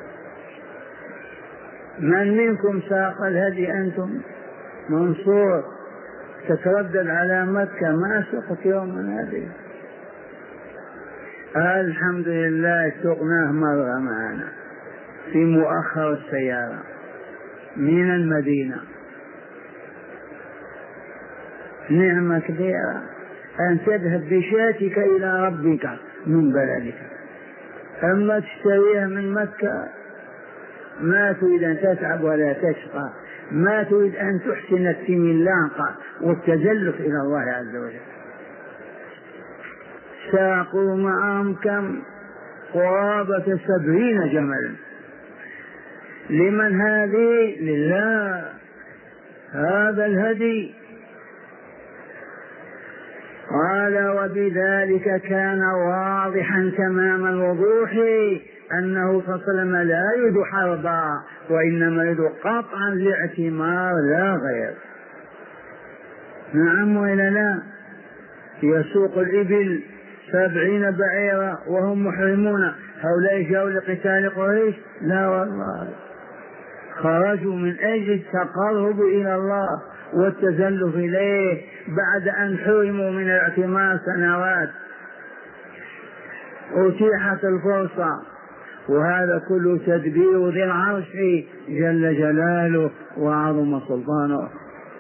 من منكم ساق الهدي؟ أنتم منصور تتردد على مكة ما سقط يوم من هدي. الحمد لله سقناه مرة معنا في مؤخر السيارة من المدينة. نعمة كبيرة أن تذهب بشاتك إلى ربك من بلدك، أما تشتريها من مكة ما تريد أن تتعب ولا تشقى، ما تريد أن تحسن التملاق والتزلف إلى الله عز وجل. ساقوا معهم كم؟ قرابة 70 جملا. لمن هذه؟ لله. هذا الهدي قال وبذلك كان واضحا تمام الوضوح أنه صلى الله عليه وسلم لا يريد حربا وإنما يريد قطعا الاعتمار لا غير. نعم وإلا لا؟ يسوق الإبل 70 بعيرا وهم محرمون، هؤلاء جاءوا لقتال قريش؟ لا والله، خرجوا من أجل التقرب إلى الله والتزلف إليه بعد أن حرموا من الاعتمار سنوات، أتيحت الفرصة، وهذا كله تدبير ذي العرش جل جلاله وعظم سلطانه.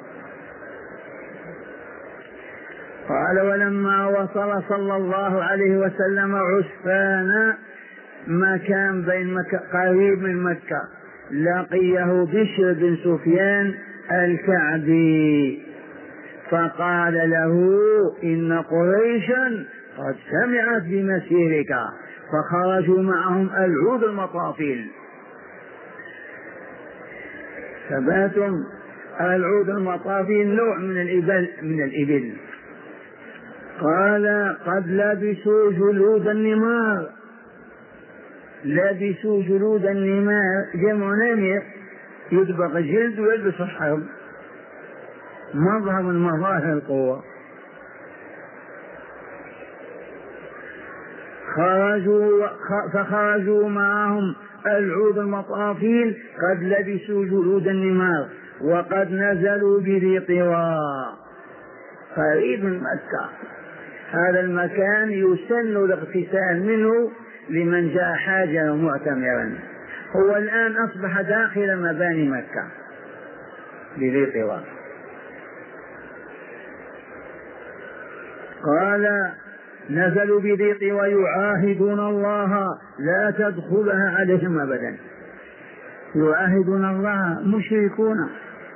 قال ولما وصل صلى الله عليه وسلم عسفان مكان قريب من مكة لقيه بشر بن سفيان الكعبي فقال له إن قريشا قد سمعت بمسيرك، فخرجوا معهم العود المطافيل. ثباتهم العود المطافيل نوع من الإبل. قال قد لبسوا جلود النمار، لبسوا جلود النمار جمع نمر، يدبغ الجلد ويلبس الحرب، مظهر من مظاهر القوة. فخرجوا معهم العود المطافيل قد لبسوا جلود النمار وقد نزلوا بذي طوى قريب من مكة. هذا المكان يسن الاغتسال منه لمن جاء حاجا ومعتمرا. هو الآن أصبح داخل مباني مكة بذي طوى. قال نزلوا بذي طوى يعاهدون الله لا تدخلها عليهم أبدا. يعاهدون الله، مشركون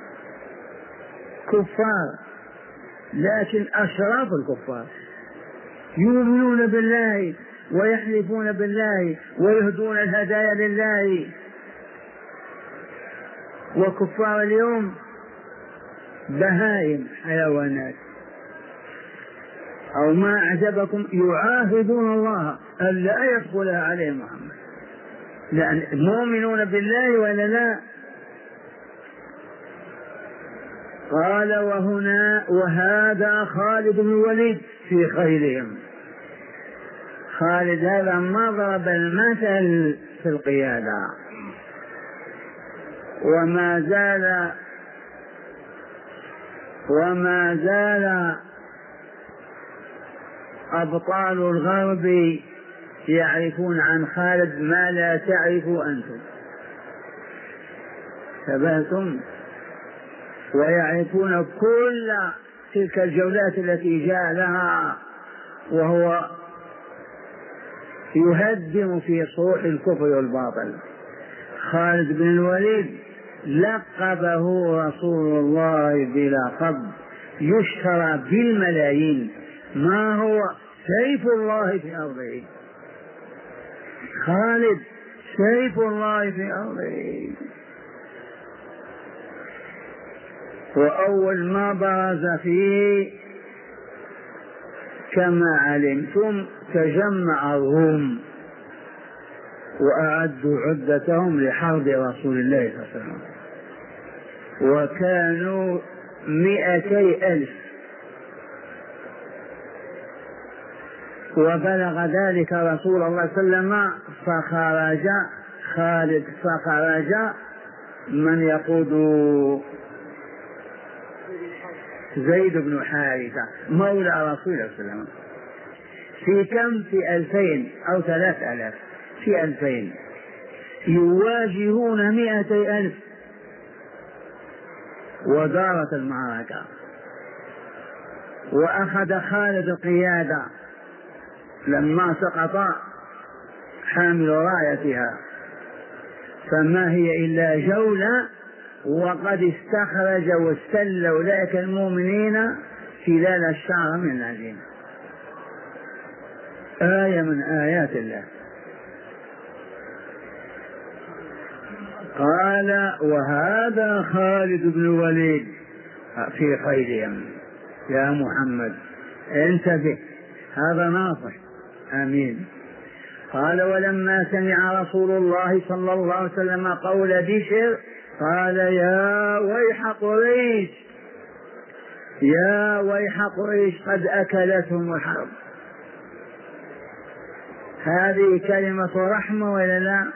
كفار لكن أشراف الكفار، يؤمنون بالله ويحلفون بالله ويهدون الهدايا لله. وكفار اليوم بهائم حيوانات أو ما أعجبكم، يعاهدون الله ألا يدخلها عليه محمد، لأن مؤمنون بالله ولا لا. قال وهذا خالد بن الوليد في خيلهم. خالد هذا ما ضرب المثل في القيادة، وما زال أبطال الغرب يعرفون عن خالد ما لا تعرفوا أنتم، ثباتم، ويعرفون كل تلك الجولات التي جاء لها وهو يهدم في صروح الكفر والباطل. خالد بن الوليد لقبه رسول الله بلقب يشترى بالملايين، ما هو سيف الله في أرضه. خالد سيف الله في أرضه. وأول ما برز فيه كما علمتم تجمع الروم وأعدوا عدتهم لحرب رسول الله صلى الله عليه وسلم، وكانوا 200,000، وبلغ ذلك رسول الله صلى الله عليه وسلم فخرج خالد، فخرج من يقود زيد بن حارثة مولى رسول الله صلى الله عليه وسلم. في كم؟ في 2000 أو 3000، في 2000 يواجهون 200,000، ودارت المعركة وأخذ خالد القيادة لما سقط حامل رايتها، فما هي إلا جولة وقد استخرج واستل أولئك المؤمنين خلال الشعر من العجين. آية من آيات الله. قال وهذا خالد بن الوليد في خيرهم يا محمد، انتبه، هذا ناصح. آمين. قال ولما سمع رسول الله صلى الله عليه وسلم قول بشر قال يا ويح قريش، يا ويح قريش قد أكلتهم الحرب. هذه كلمة رحمة ولا لا؟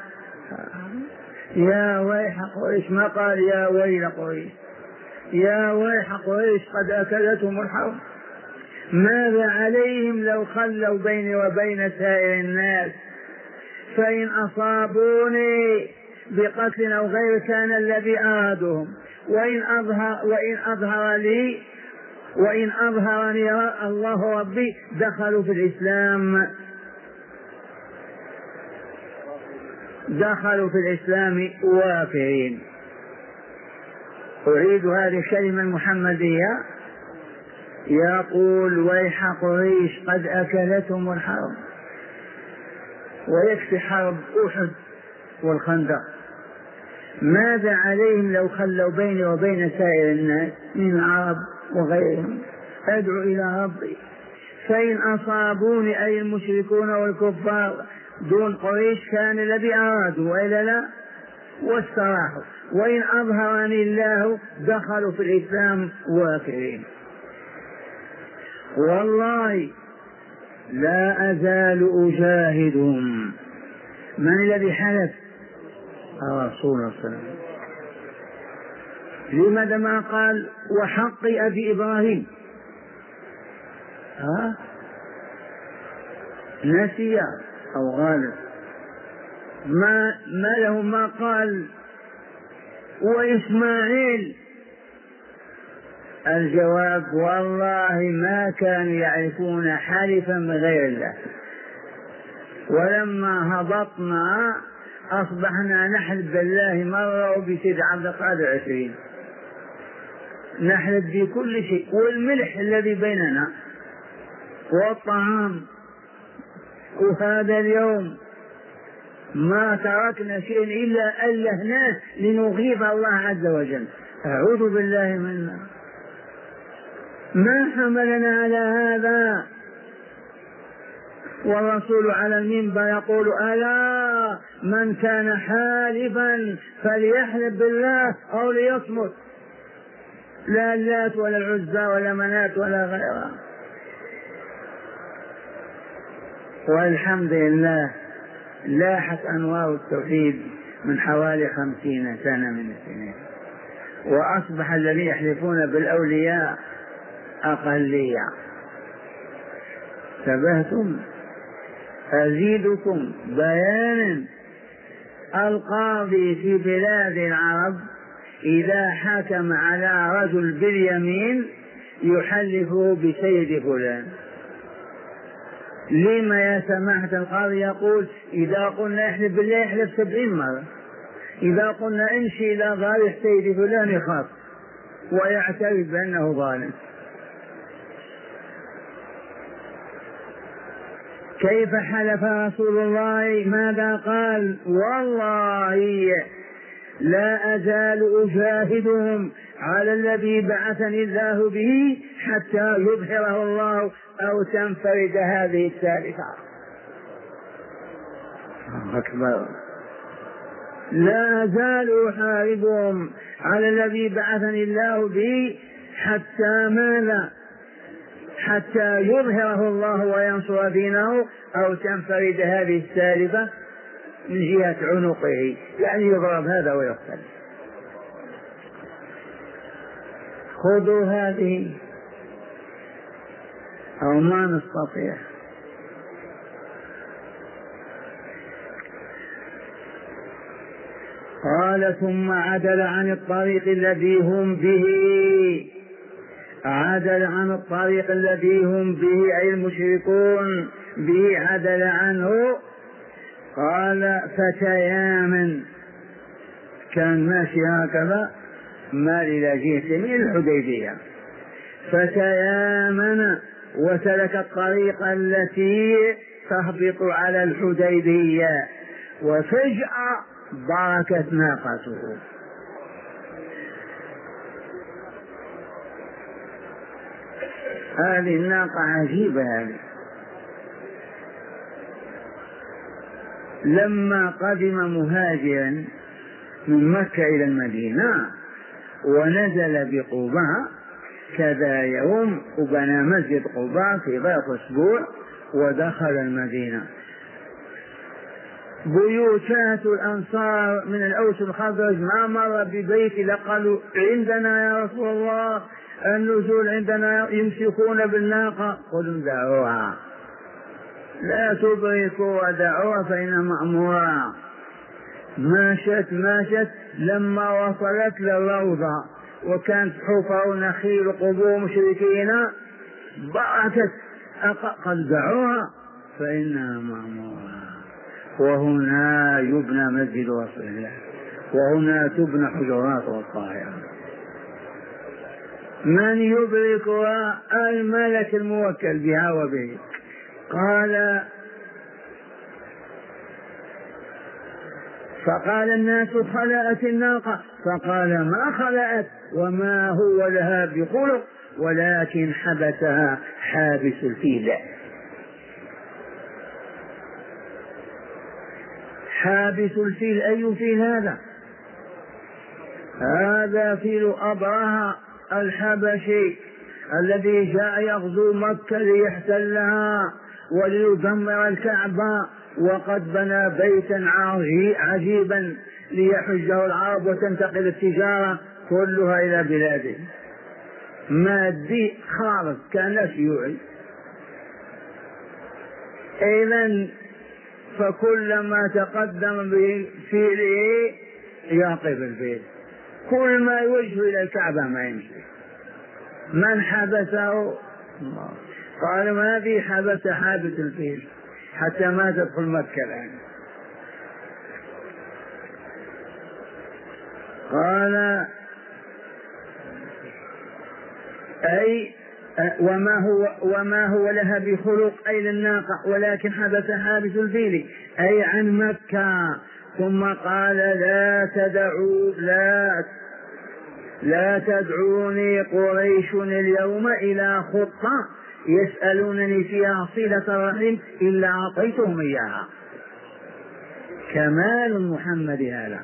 يا ويح قريش، ما قال يا ويل قريش، يا ويح قريش قد أكلتهم الحرب، ماذا عليهم لو خلوا بيني وبين سائر الناس، فإن أصابوني بقتل أو غير كان الذي أرادهم، وإن أظهرني الله ربي دخلوا في الإسلام، دخلوا في الإسلام وافرين. أعيد هذه الكلمة المحمدية، يقول ويح قريش قد أكلتهم الحرب، ويكفي حرب أحد والخندق، ماذا عليهم لو خلوا بيني وبين سائر الناس من العرب وغيرهم، أدعو إلى ربي، فإن أصابوني أي المشركون والكفار دون قريش كان الذي أرادوا وإلا لا واستراحوا، وإن أظهرني الله دخلوا في الإسلام وافرين. والله لا أزال أجاهدهم. من الذي حلف؟ رسول الله صلى الله عليه وسلم. لماذا ما قال وحق أبي إبراهيم؟ نسي أو غالب، ما له ما قال وإسماعيل؟ الجواب والله ما كانوا يعرفون حلفا من غير الله، ولما هبطنا أصبحنا نحلف بالله مرة وبسيد عبد القادر 20، نحلف بكل شيء، والملح الذي بيننا والطعام، وهذا اليوم ما تركنا شيء إلا ألهناه لنغيظ الله عز وجل. أعوذ بالله منا، ما حملنا على هذا؟ والرسول على المنبر يقول ألا من كان حالفا فليحلف بالله أو ليصمت، لا اللات ولا العزى ولا منات ولا غيرها. والحمد لله لاحت أنوار التوحيد من حوالي 50 سنة من السنين، وأصبح الذين يحلفون بالأولياء أقلية. انتبهتم؟ أزيدكم بيانا، القاضي في بلاد العرب إذا حكم على رجل باليمين يحلفه بسيد فلان. لما يا سماحة القاضي؟ يقول إذا قلنا يحلف بالله يحلف 70 مرة، إذا قلنا امشي إلى ضارح سيد فلان يخاف ويعترف بأنه ظالم. كيف حلف رسول الله؟ ماذا قال؟ والله لا أزال أجاهدهم على الذي بعثني الله به حتى يظهره الله أو تنفرد هذه الثالثة. أكبر. لا أزال أحاربهم على الذي بعثني الله به حتى ماذا؟ حتى يظهره الله وينصر دينه أو تنفرد هذه الثالثة من جهة عنقه، يعني يضرب هذا ويقتل. خذوا هذه أو ما نستطيع. قال ثم عدل عن الطريق الذي هم به، عدل عن الطريق الذي هم به أي المشركون به، عدل عنه. قال فتياما، كان ماشي هكذا مال إلى جهة من الحديبية، فتيامن وسلك الطريق التي تهبط على الحديبية، وفجأة بركت ناقته. هذه الناقة عجيبة هذه. لما قدم مهاجرا من مكة إلى المدينة ونزل بقباء كذا يوم وبنى مسجد قباء في ظرف أسبوع ودخل المدينة. بيوتات الأنصار من الأوس والخزرج ما مر ببيت إلا قالوا عندنا يا رسول الله النزول عندنا، يمسكون بالناقة. قلوا دعوها لا تدركوا ودعوها فإنها مأمورة. ماشت لما وصلت للروضة وكانت حفر نخيل قبور مشركين بركت قد دعوها فإنها مأمورة. وهنا يبنى مسجد رسول الله، وهنا تبنى حجرات الطاهرة. من يدركها؟ الملك الموكل بها وبه. فقال الناس خلأت الناقة، فقال ما خلأت وما هو لها بخلق ولكن حبسها حابس الفيل. حابس الفيل أي فيل هذا؟ هذا فيل أبرهة الحبشي الذي جاء يغزو مكة ليحتلها وليدمر الكعبة، وقد بنى بيتا عجيبا ليحجه العرب وتنتقل التجارة كلها إلى بلاده. مادي خالص كان شيوعي. إذن فكلما تقدم بفيله يقف الفيل، كل ما يوجه إلى الكعبة ما يمشي. من حبسه؟ الله. قال ما هذه حبس حابس الفيل حتى ما تدخل مكة الآن. قال أي وما هو لها بخلق أي للناقة ولكن حبس حابس الفيل أي عن مكة. ثم قال لا تدعوني قريش اليوم إلى خطة يسألونني فيها صلة الرحم إلا أعطيتهم إياها. كمال محمد هذا.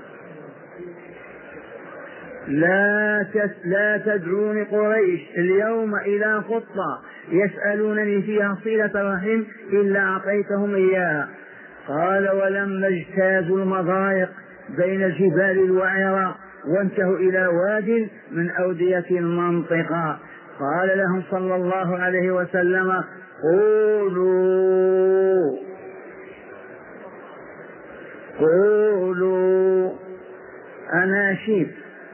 لا تدعوني قريش اليوم إلى خطة يسألونني فيها صلة الرحم إلا أعطيتهم إياها. قال ولما اجتازوا المضايق بين الجبال الوعرة وانتهوا إلى واد من أودية المنطقة قال لهم صلى الله عليه وسلم قولوا أناشيد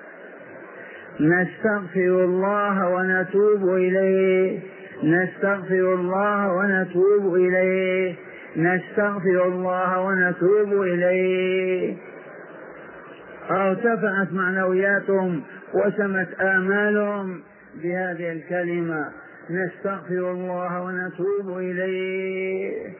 نستغفر الله ونتوب إليه، نستغفر الله ونتوب إليه، نستغفر الله ونتوب إليه. ارتفعت معنوياتهم وسمت آمالهم بهذه الكلمة نستغفر الله ونتوب إليه.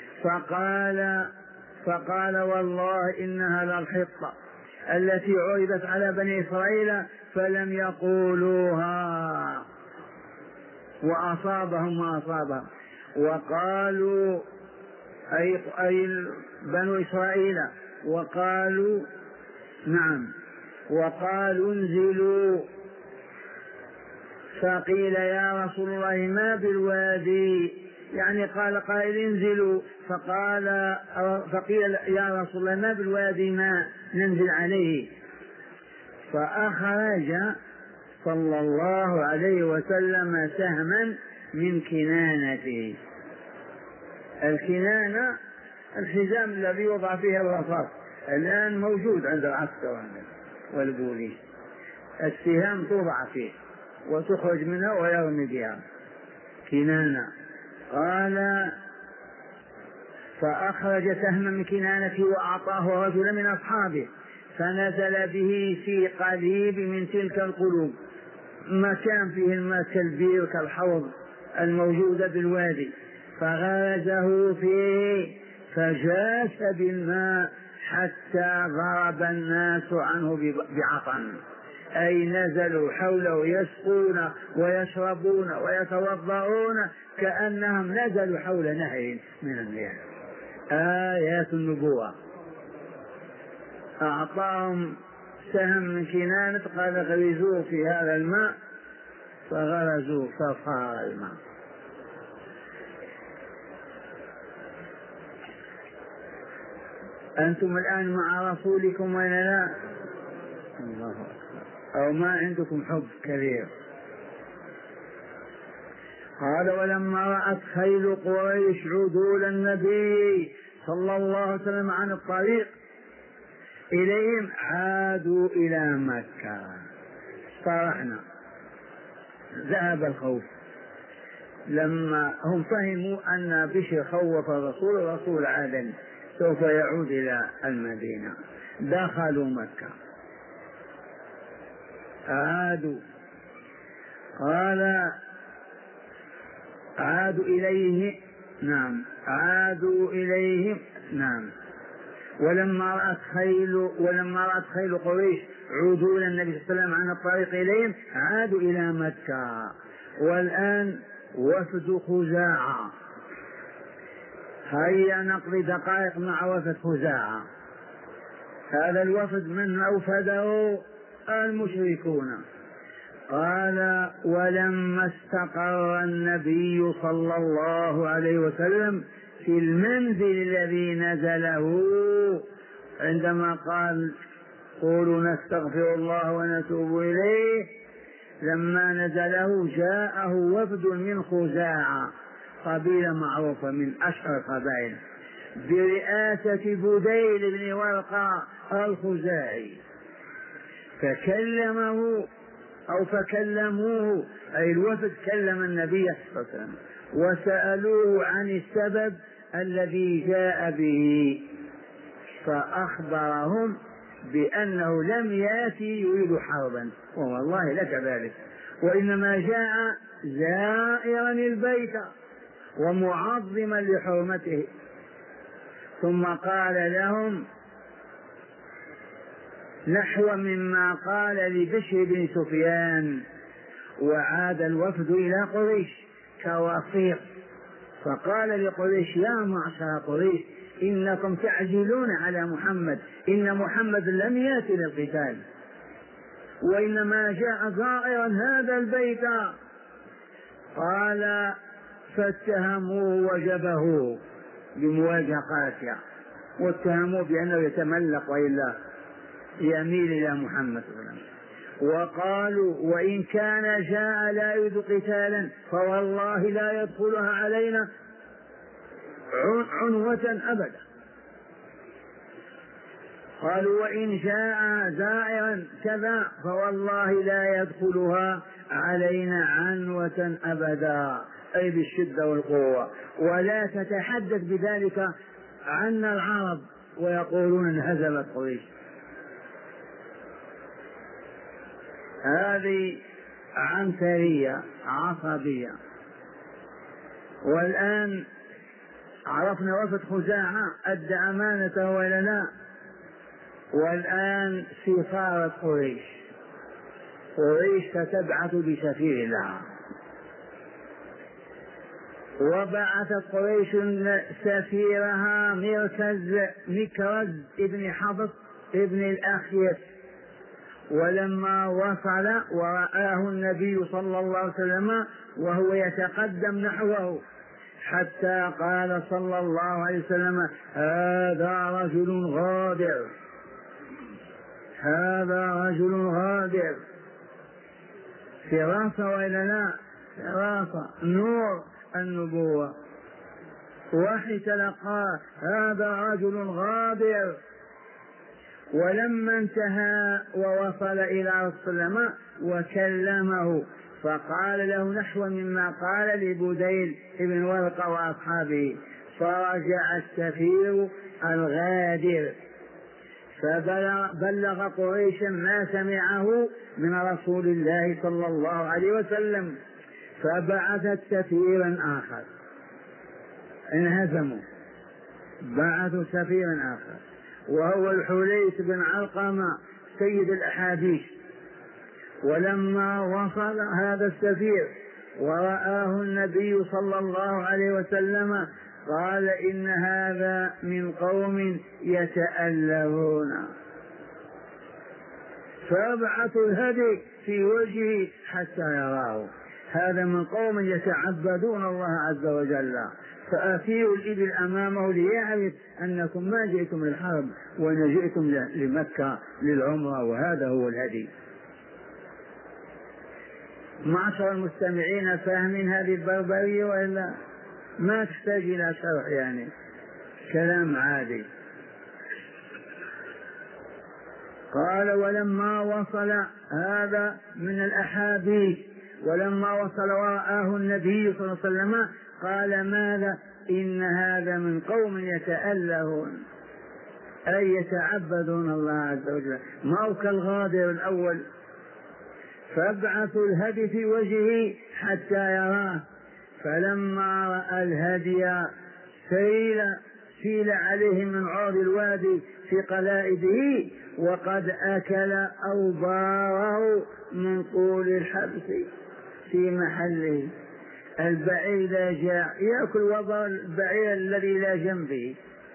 فقال والله إنها للحطة التي عرضت على بني إسرائيل فلم يقولوها وأصابهم ما أصابهم. وقالوا أي بنو إسرائيل وقالوا انزلوا. فقيل يا رسول الله ما بالوادي، يعني قال قائل انزلوا، فقيل يا رسول الله ما بالوادي ما ننزل عليه. فأخرج صلى الله عليه وسلم سهما من كنانته. الكنانة الحزام الذي يوضع فيه الرصاص الآن موجود عند العسكر والبوليس. السهام توضع فيه وتخرج منها ويرمي بها كنانة. قال فأخرج سهما من كنانته وأعطاه رجلا من أصحابه فنزل به في قليب من تلك القلوب، مكان فيه الماء كالبير كالحوض الموجودة بالوادي، فغازه فيه فجاس بالماء حتى ضرب الناس عنه بعطن. أي نزلوا حوله يسقون ويشربون ويتوضعون كأنهم نزلوا حول نهر من المياه. آيات النبوة. أعطاهم سهم من كنانة قال غرزوه في هذا الماء فغرزوا فصار الماء. أنتم الآن مع رسولكم ولا لا؟ الله أكبر. أو ما عندكم حب كبير. قال ولما رأت خيل قريش عدول النبي صلى الله عليه وسلم عن الطريق إليهم عادوا إلى مكة. صرحنا ذهب الخوف لما هم فهموا أن بشر خوف الرسول عادا سوف يعود إلى المدينة. دخلوا مكة عادوا. قال عادوا إليه نعم عادوا إليهم نعم. ولما رأت خيل قريش عدول النبي صلى الله عليه وسلم عن الطريق إليهم عادوا إلى مكة. والآن وفد خزاعة. هيا نقضي دقائق مع وفد خزاعة. هذا الوفد من أوفده المشركون. قال ولما استقر النبي صلى الله عليه وسلم في المنزل الذي نزله عندما قال قولوا نستغفر الله ونتوب إليه، لما نزله جاءه وفد من خزاعة قبيلة معروفة من أشهر القبائل برئاسة بديل بن ورقة الخزاعي. فكلموه أي الوفد كلم النبي صلى الله عليه وسلم وسألوه عن السبب الذي جاء به، فأخبرهم بأنه لم يأتي يريد حربا والله لك ذلك، وإنما جاء زائرا البيت ومعظما لحرمته. ثم قال لهم نحو مما قال لبشر بن سفيان. وعاد الوفد إلى قريش كوافير فقال لقريش يا معشر قريش إنكم تعجلون على محمد، إن محمد لم يأتي للقتال وإنما جاء زائرا هذا البيت. قال فاتهموه وجبهوه بمواجهة قاسية واتهموه بأنه يتملق وإلا يميل إلى محمد صلى الله عليه وسلم. وقالوا وإن كان جاء لا يريد قتالا فوالله لا يدخلها علينا عنوة أبدا. قالوا وإن جاء زائرا كذا فوالله لا يدخلها علينا عنوة أبدا، أي بالشدة والقوة، ولا تتحدث بذلك عنا العرب ويقولون انهزمت قريش. هذه عنترية عصبية. والآن عرفنا وفد خزاعة أدى أمانته ولا لا. والآن سفارة قريش ستبعث بسفير لها. وبعثت قريش سفيرها مكرز ابن حفص ابن الأخيس. ولما وصل ورآه النبي صلى الله عليه وسلم وهو يتقدم نحوه حتى قال صلى الله عليه وسلم هذا رجل غادر، هذا رجل غادر. فراسة وإلا لا؟ فراسة نور النبوة. وحي تلقاه هذا رجل غادر. ولما انتهى ووصل إلى رسول الله وكلمه فقال له نحو مما قال لبديل بن ورقة وأصحابه، فرجع السفير الغادر فبلغ قريشا ما سمعه من رسول الله صلى الله عليه وسلم، فبعثت سفيرا آخر. انهزموا، بعثوا سفيرا آخر وهو الحليس بن علقمة سيد الأحاديث. ولما وصل هذا السفير ورآه النبي صلى الله عليه وسلم قال إن هذا من قوم يتألهون، فابعثوا الهدي في وجهه حتى يراه، هذا من قوم يتعبدون الله عز وجل، فأثيروا الإبل أمامه ليعرف أنكم ما جئتم للحرب وأن جئتم لمكة للعمرة، وهذا هو الهدي. معشر المستمعين فاهمين هذه البربرية وإلا؟ ما تحتاج إلى شرح، يعني كلام عادي. قال ولما وصل هذا من الأحاديث، ولما وصل ورآه النبي صلى الله عليه وسلم قال ماذا؟ إن هذا من قوم يتألهون، أي يتعبدون الله عز وجل، ما هو كالغادر الأول. فابعثوا الهدي في وجهه حتى يراه، فلما رأى الهدي سيل عليه من عرض الوادي في قلائده، وقد أكل أوباره من طول الحبس في محله. البعير إذا جاء يأكل وبر البعير الذي لا جنبه،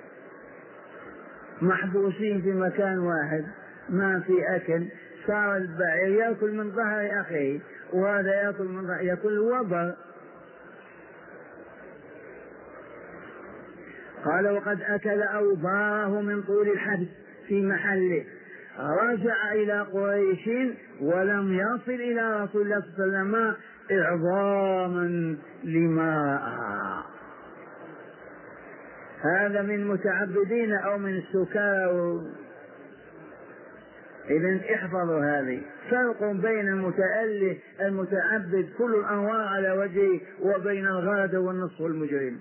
محبوسين في مكان واحد ما في أكل، صار البعير يأكل من ظهر أخيه وهذا يأكل من ظهر، يأكل الوبر. قال وقد أكل أوباره من طول الحبس في محله. رجع إلى قريش ولم يصل إلى رسول الله صلى الله عليه وسلم إعظاما لما رأى. هذا من متعبدين أو من السكارى. إذن احفظوا هذه، فرق بين المتأله المتعبد كل الأنوار على وجهه وبين الغادر والنصف المجرم.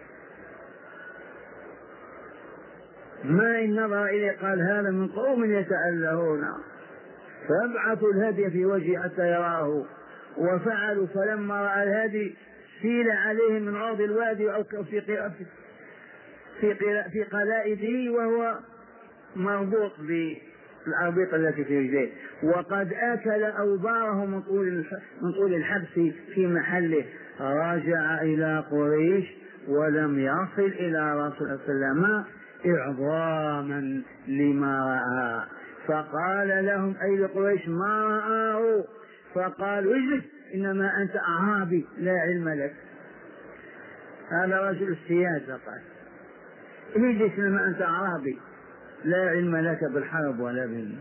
ما إن نظر إليه قال هذا من قوم يتألهون، فابعثوا الهدي في وجهه حتى يراه، وفعلوا. فلما رأى الهدي سيل عليه من عرض الوادي أو في قلائده وهو مربوط بالأربطة التي في رجليه، وقد أكل أوباره من طول الحبس في محله. رجع إلى قريش ولم يصل إلى رسول الله صلى الله عليه وسلم إعظاما لما رأى، فقال لهم أي لقريش ما رآه، فقالوا اجلس إنما أنت أعرابي لا علم لك. هذا رجل السياسة قال اجلس إنما أنت أعرابي لا علم لك بالحرب ولا بالله.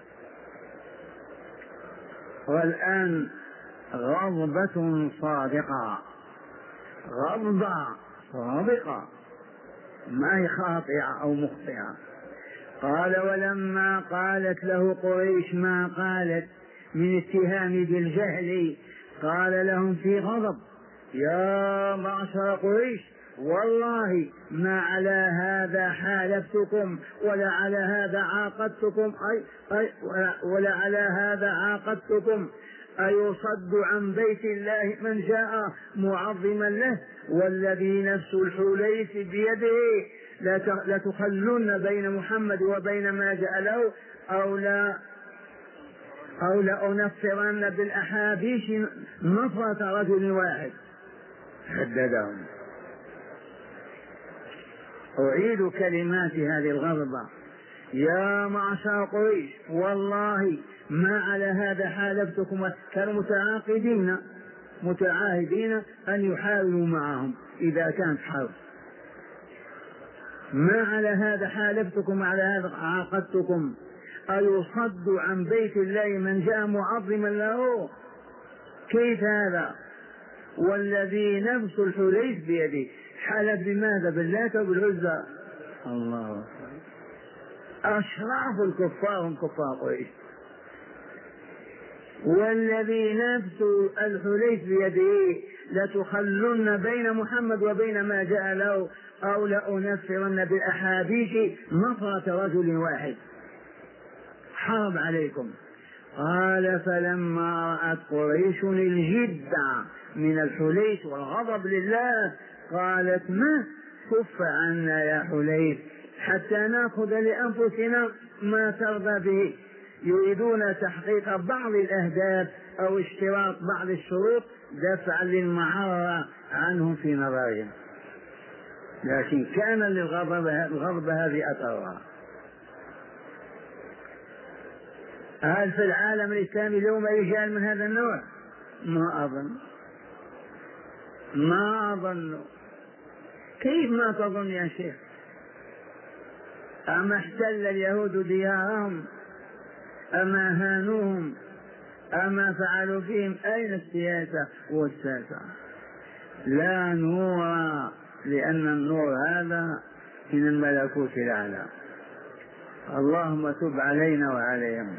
والآن غضبة صادقة، غضبة صادقة ما هي خاطئة أو مخطئة. قال ولما قالت له قريش ما قالت من اتهام بالجهل، قال لهم في غضب يا معشر قريش والله ما على هذا حالفتكم ولا على هذا عاقدتكم ولا على هذا عاقدتكم أيصد عن بيت الله من جاء معظما له والذي نفس الحليف بيده لتخلن بين محمد وبين ما جاء له أو لأنفرن بالأحابيش نفرة رجل واحد. هددهم. أعيد كلمات هذه الغضبة يا معشر قريش والله ما على هذا حالفتكم. كانوا متعاهدين أن يحاولوا معهم إذا كانت حرب. ما على هذا حالفتكم على هذا عاقدتكم أيصد عن بيت الله من جاء معظما له. كيف هذا والذي نفس الحليف بيده؟ حلف بماذا؟ باللات وبالعزى. الله أشراف الكفار هم كفار قريش. والذي نفس الحليف بيده لتخلن بين محمد وبين ما جاء له أو لأنفرن بالأحابيش نفرة رجل واحد. حرب عليكم. قال فلما رأت قريش الجد من الحليف والغضب لله قالت ما كف عنا يا حليف حتى نأخذ لأنفسنا ما ترضى به. يريدون تحقيق بعض الأهداف أو اشتراط بعض الشروط دفعا للمعارة عنهم في نظرهم، لكن كان للغرب هذه أثرها. هل في العالم الإسلامي اليوم رجال من هذا النوع؟ ما أظن. كيف ما تظن يا شيخ؟ أما احتل اليهود ديارهم؟ أما هانوهم؟ أما فعلوا فيهم؟ أين السياسة والساسة؟ لا نور، لأن النور هذا من الملكوت الأعلى. اللهم تب علينا وعليهم.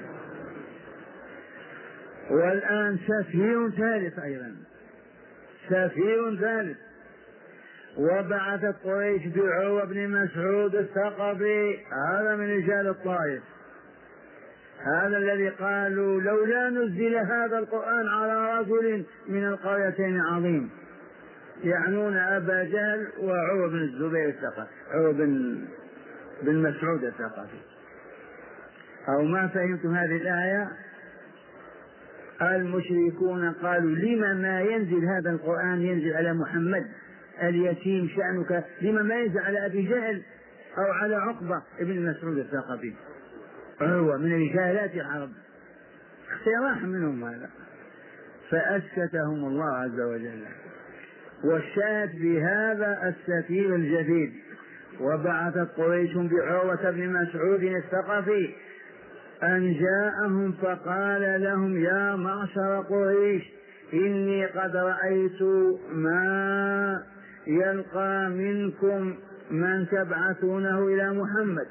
والآن سفير ثالث أيضا، سفير ثالث، وبعثت قريش بعروة بن مسعود الثقفي، هذا من رجال الطائف، هذا الذي قالوا لولا نزل هذا القرآن على رجل من القريتين عظيم، يعنون أبا جهل وعروة بن الزبير الثقفي، عروة بن مسعود الثقفي. أو ما فهمتم هذه الآية؟ المشركون قالوا لما ما ينزل هذا القرآن، ينزل على محمد اليتيم شأنك، لما ما ينزل على أبي جهل أو على عقبة ابن مسعود الثقفي، عروة من رجالات العرب، اقتراح منهم هذا، فأسكتهم الله عز وجل. والشاهد بهذا السفير الجديد، وبعثت قريش بعروة بن مسعود الثقفي أن جاءهم فقال لهم يا معشر قريش إني قد رأيت ما يلقى منكم من تبعثونه إلى محمد،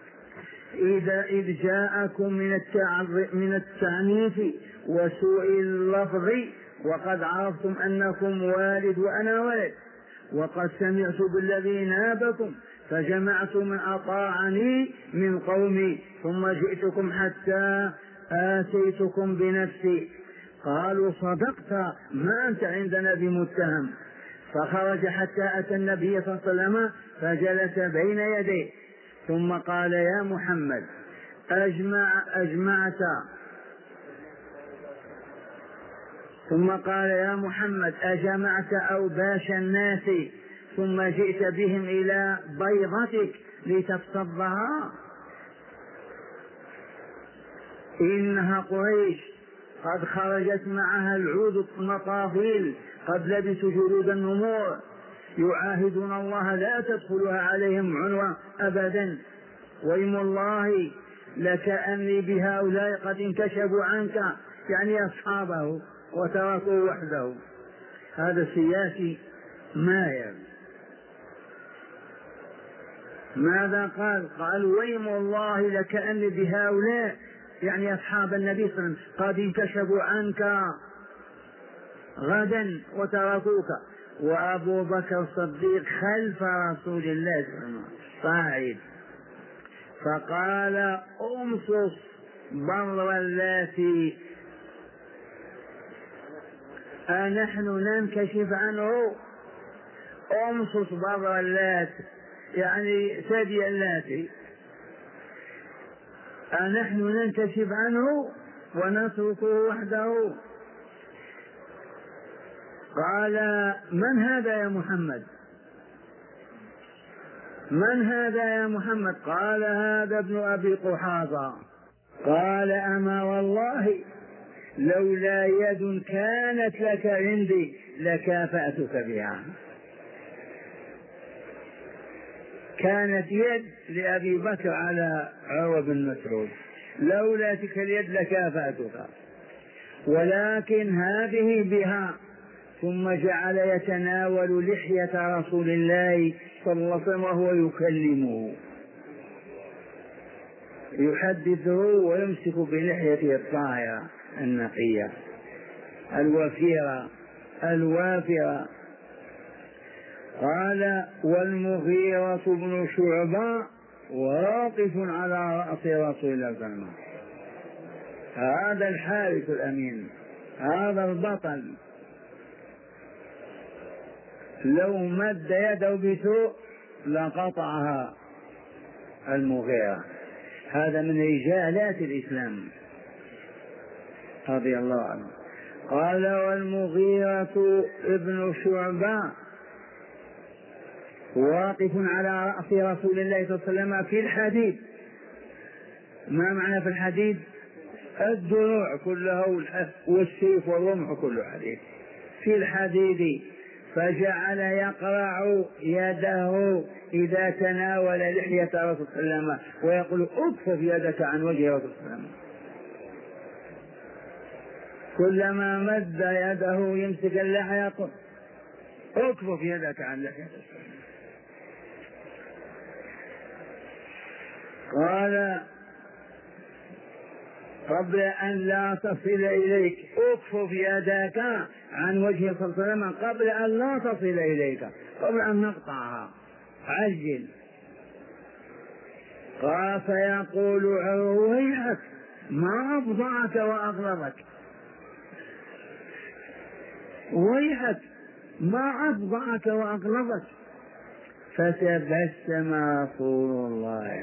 إذ جاءكم من التعنيف وسوء اللفظ، وقد عرفتم أنكم والد وأنا ولد، وقد سمعت بالذي نابكم فجمعت من أطاعني من قومي، ثم جئتكم حتى آتيتكم بنفسي. قالوا صدقت، ما أنت عندنا بمتهم. فخرج حتى أتى النبي صلى الله عليه وسلم فجلس بين يديه، ثم قال يا محمد أجمعت أوباش الناس ثم جئت بهم إلى بيضتك لتفصدها؟ إنها قريش قد خرجت معها العود المطافيل، قد لبسوا جلود النمور، يعاهدون الله لا تدخلها عليهم عنوة أبدا، وإم الله لكأني بهؤلاء قد انكشفوا عنك، يعني أصحابه، وتركوا وحده. هذا سياسي ماير. ماذا قال وإم الله لكأني بهؤلاء، يعني أصحاب النبي صلى الله عليه وسلم، قد انكشفوا عنك غدا وتركوك. وأبو بكر الصديق خلف رسول الله صلى الله عليه وسلم صاعد، فقال امصص بر اللاتي أنحن ننكشف عنه، امصص بر اللات يعني ثدي اللاتي، أنحن ننكشف عنه ونتركه وحده. قال من هذا يا محمد؟ من هذا يا محمد؟ قال هذا ابن أبي قحافة. قال أما والله لولا يد كانت لك عندي لكافأتك بها. كانت يد لأبي بكر على عروة بن مسعود، لولا تلك اليد لكافأتك، ولكن هذه بها. ثم جعل يتناول لحية رسول الله صلى الله عليه وسلم وهو يكلمه، يحدثه ويمسك بلحيته الطاهرة النقية الوافرة. قال والمغيرة بن شعبة واقف على رأس رسول الله صلى الله عليه وسلم. هذا الحارث الأمين، هذا البطل، لو مد يده بسوء لقطعها المغيرة، هذا من رجالات الإسلام رضي الله عنه. قال والمغيرة ابن شعبة واقف على رأس رسول الله صلى الله عليه وسلم في الحديد. ما معنى في الحديد؟ الدروع كلها والسيف والرمح كله حديد في الحديد. فجعل يقرع يده إذا تناول لحية رسول الله صلى الله عليه وسلم ويقول اكفف يدك عن وجه رسول الله صلى الله عليه وسلم. كلما مد يده يمسك اللحية يقول اكفف يدك عن لحية رسول الله. قال قبل أن لا تصل إليك اكفف يدك عن وجه صلى الله عليه وسلم قبل أن لا تصل إليك، قبل أن نقطعها، عجل. قال فيقول ويحك ما أفضعك وأغلظك، ويحك ما أفضعك وأغلظك. فتبسم رسول الله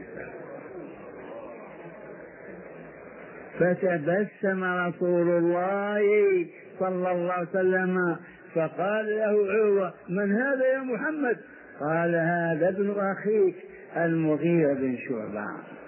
صلى الله عليه وسلم فقال له عروة من هذا يا محمد؟ قال هذا ابن أخيك المغيرة بن شعبة.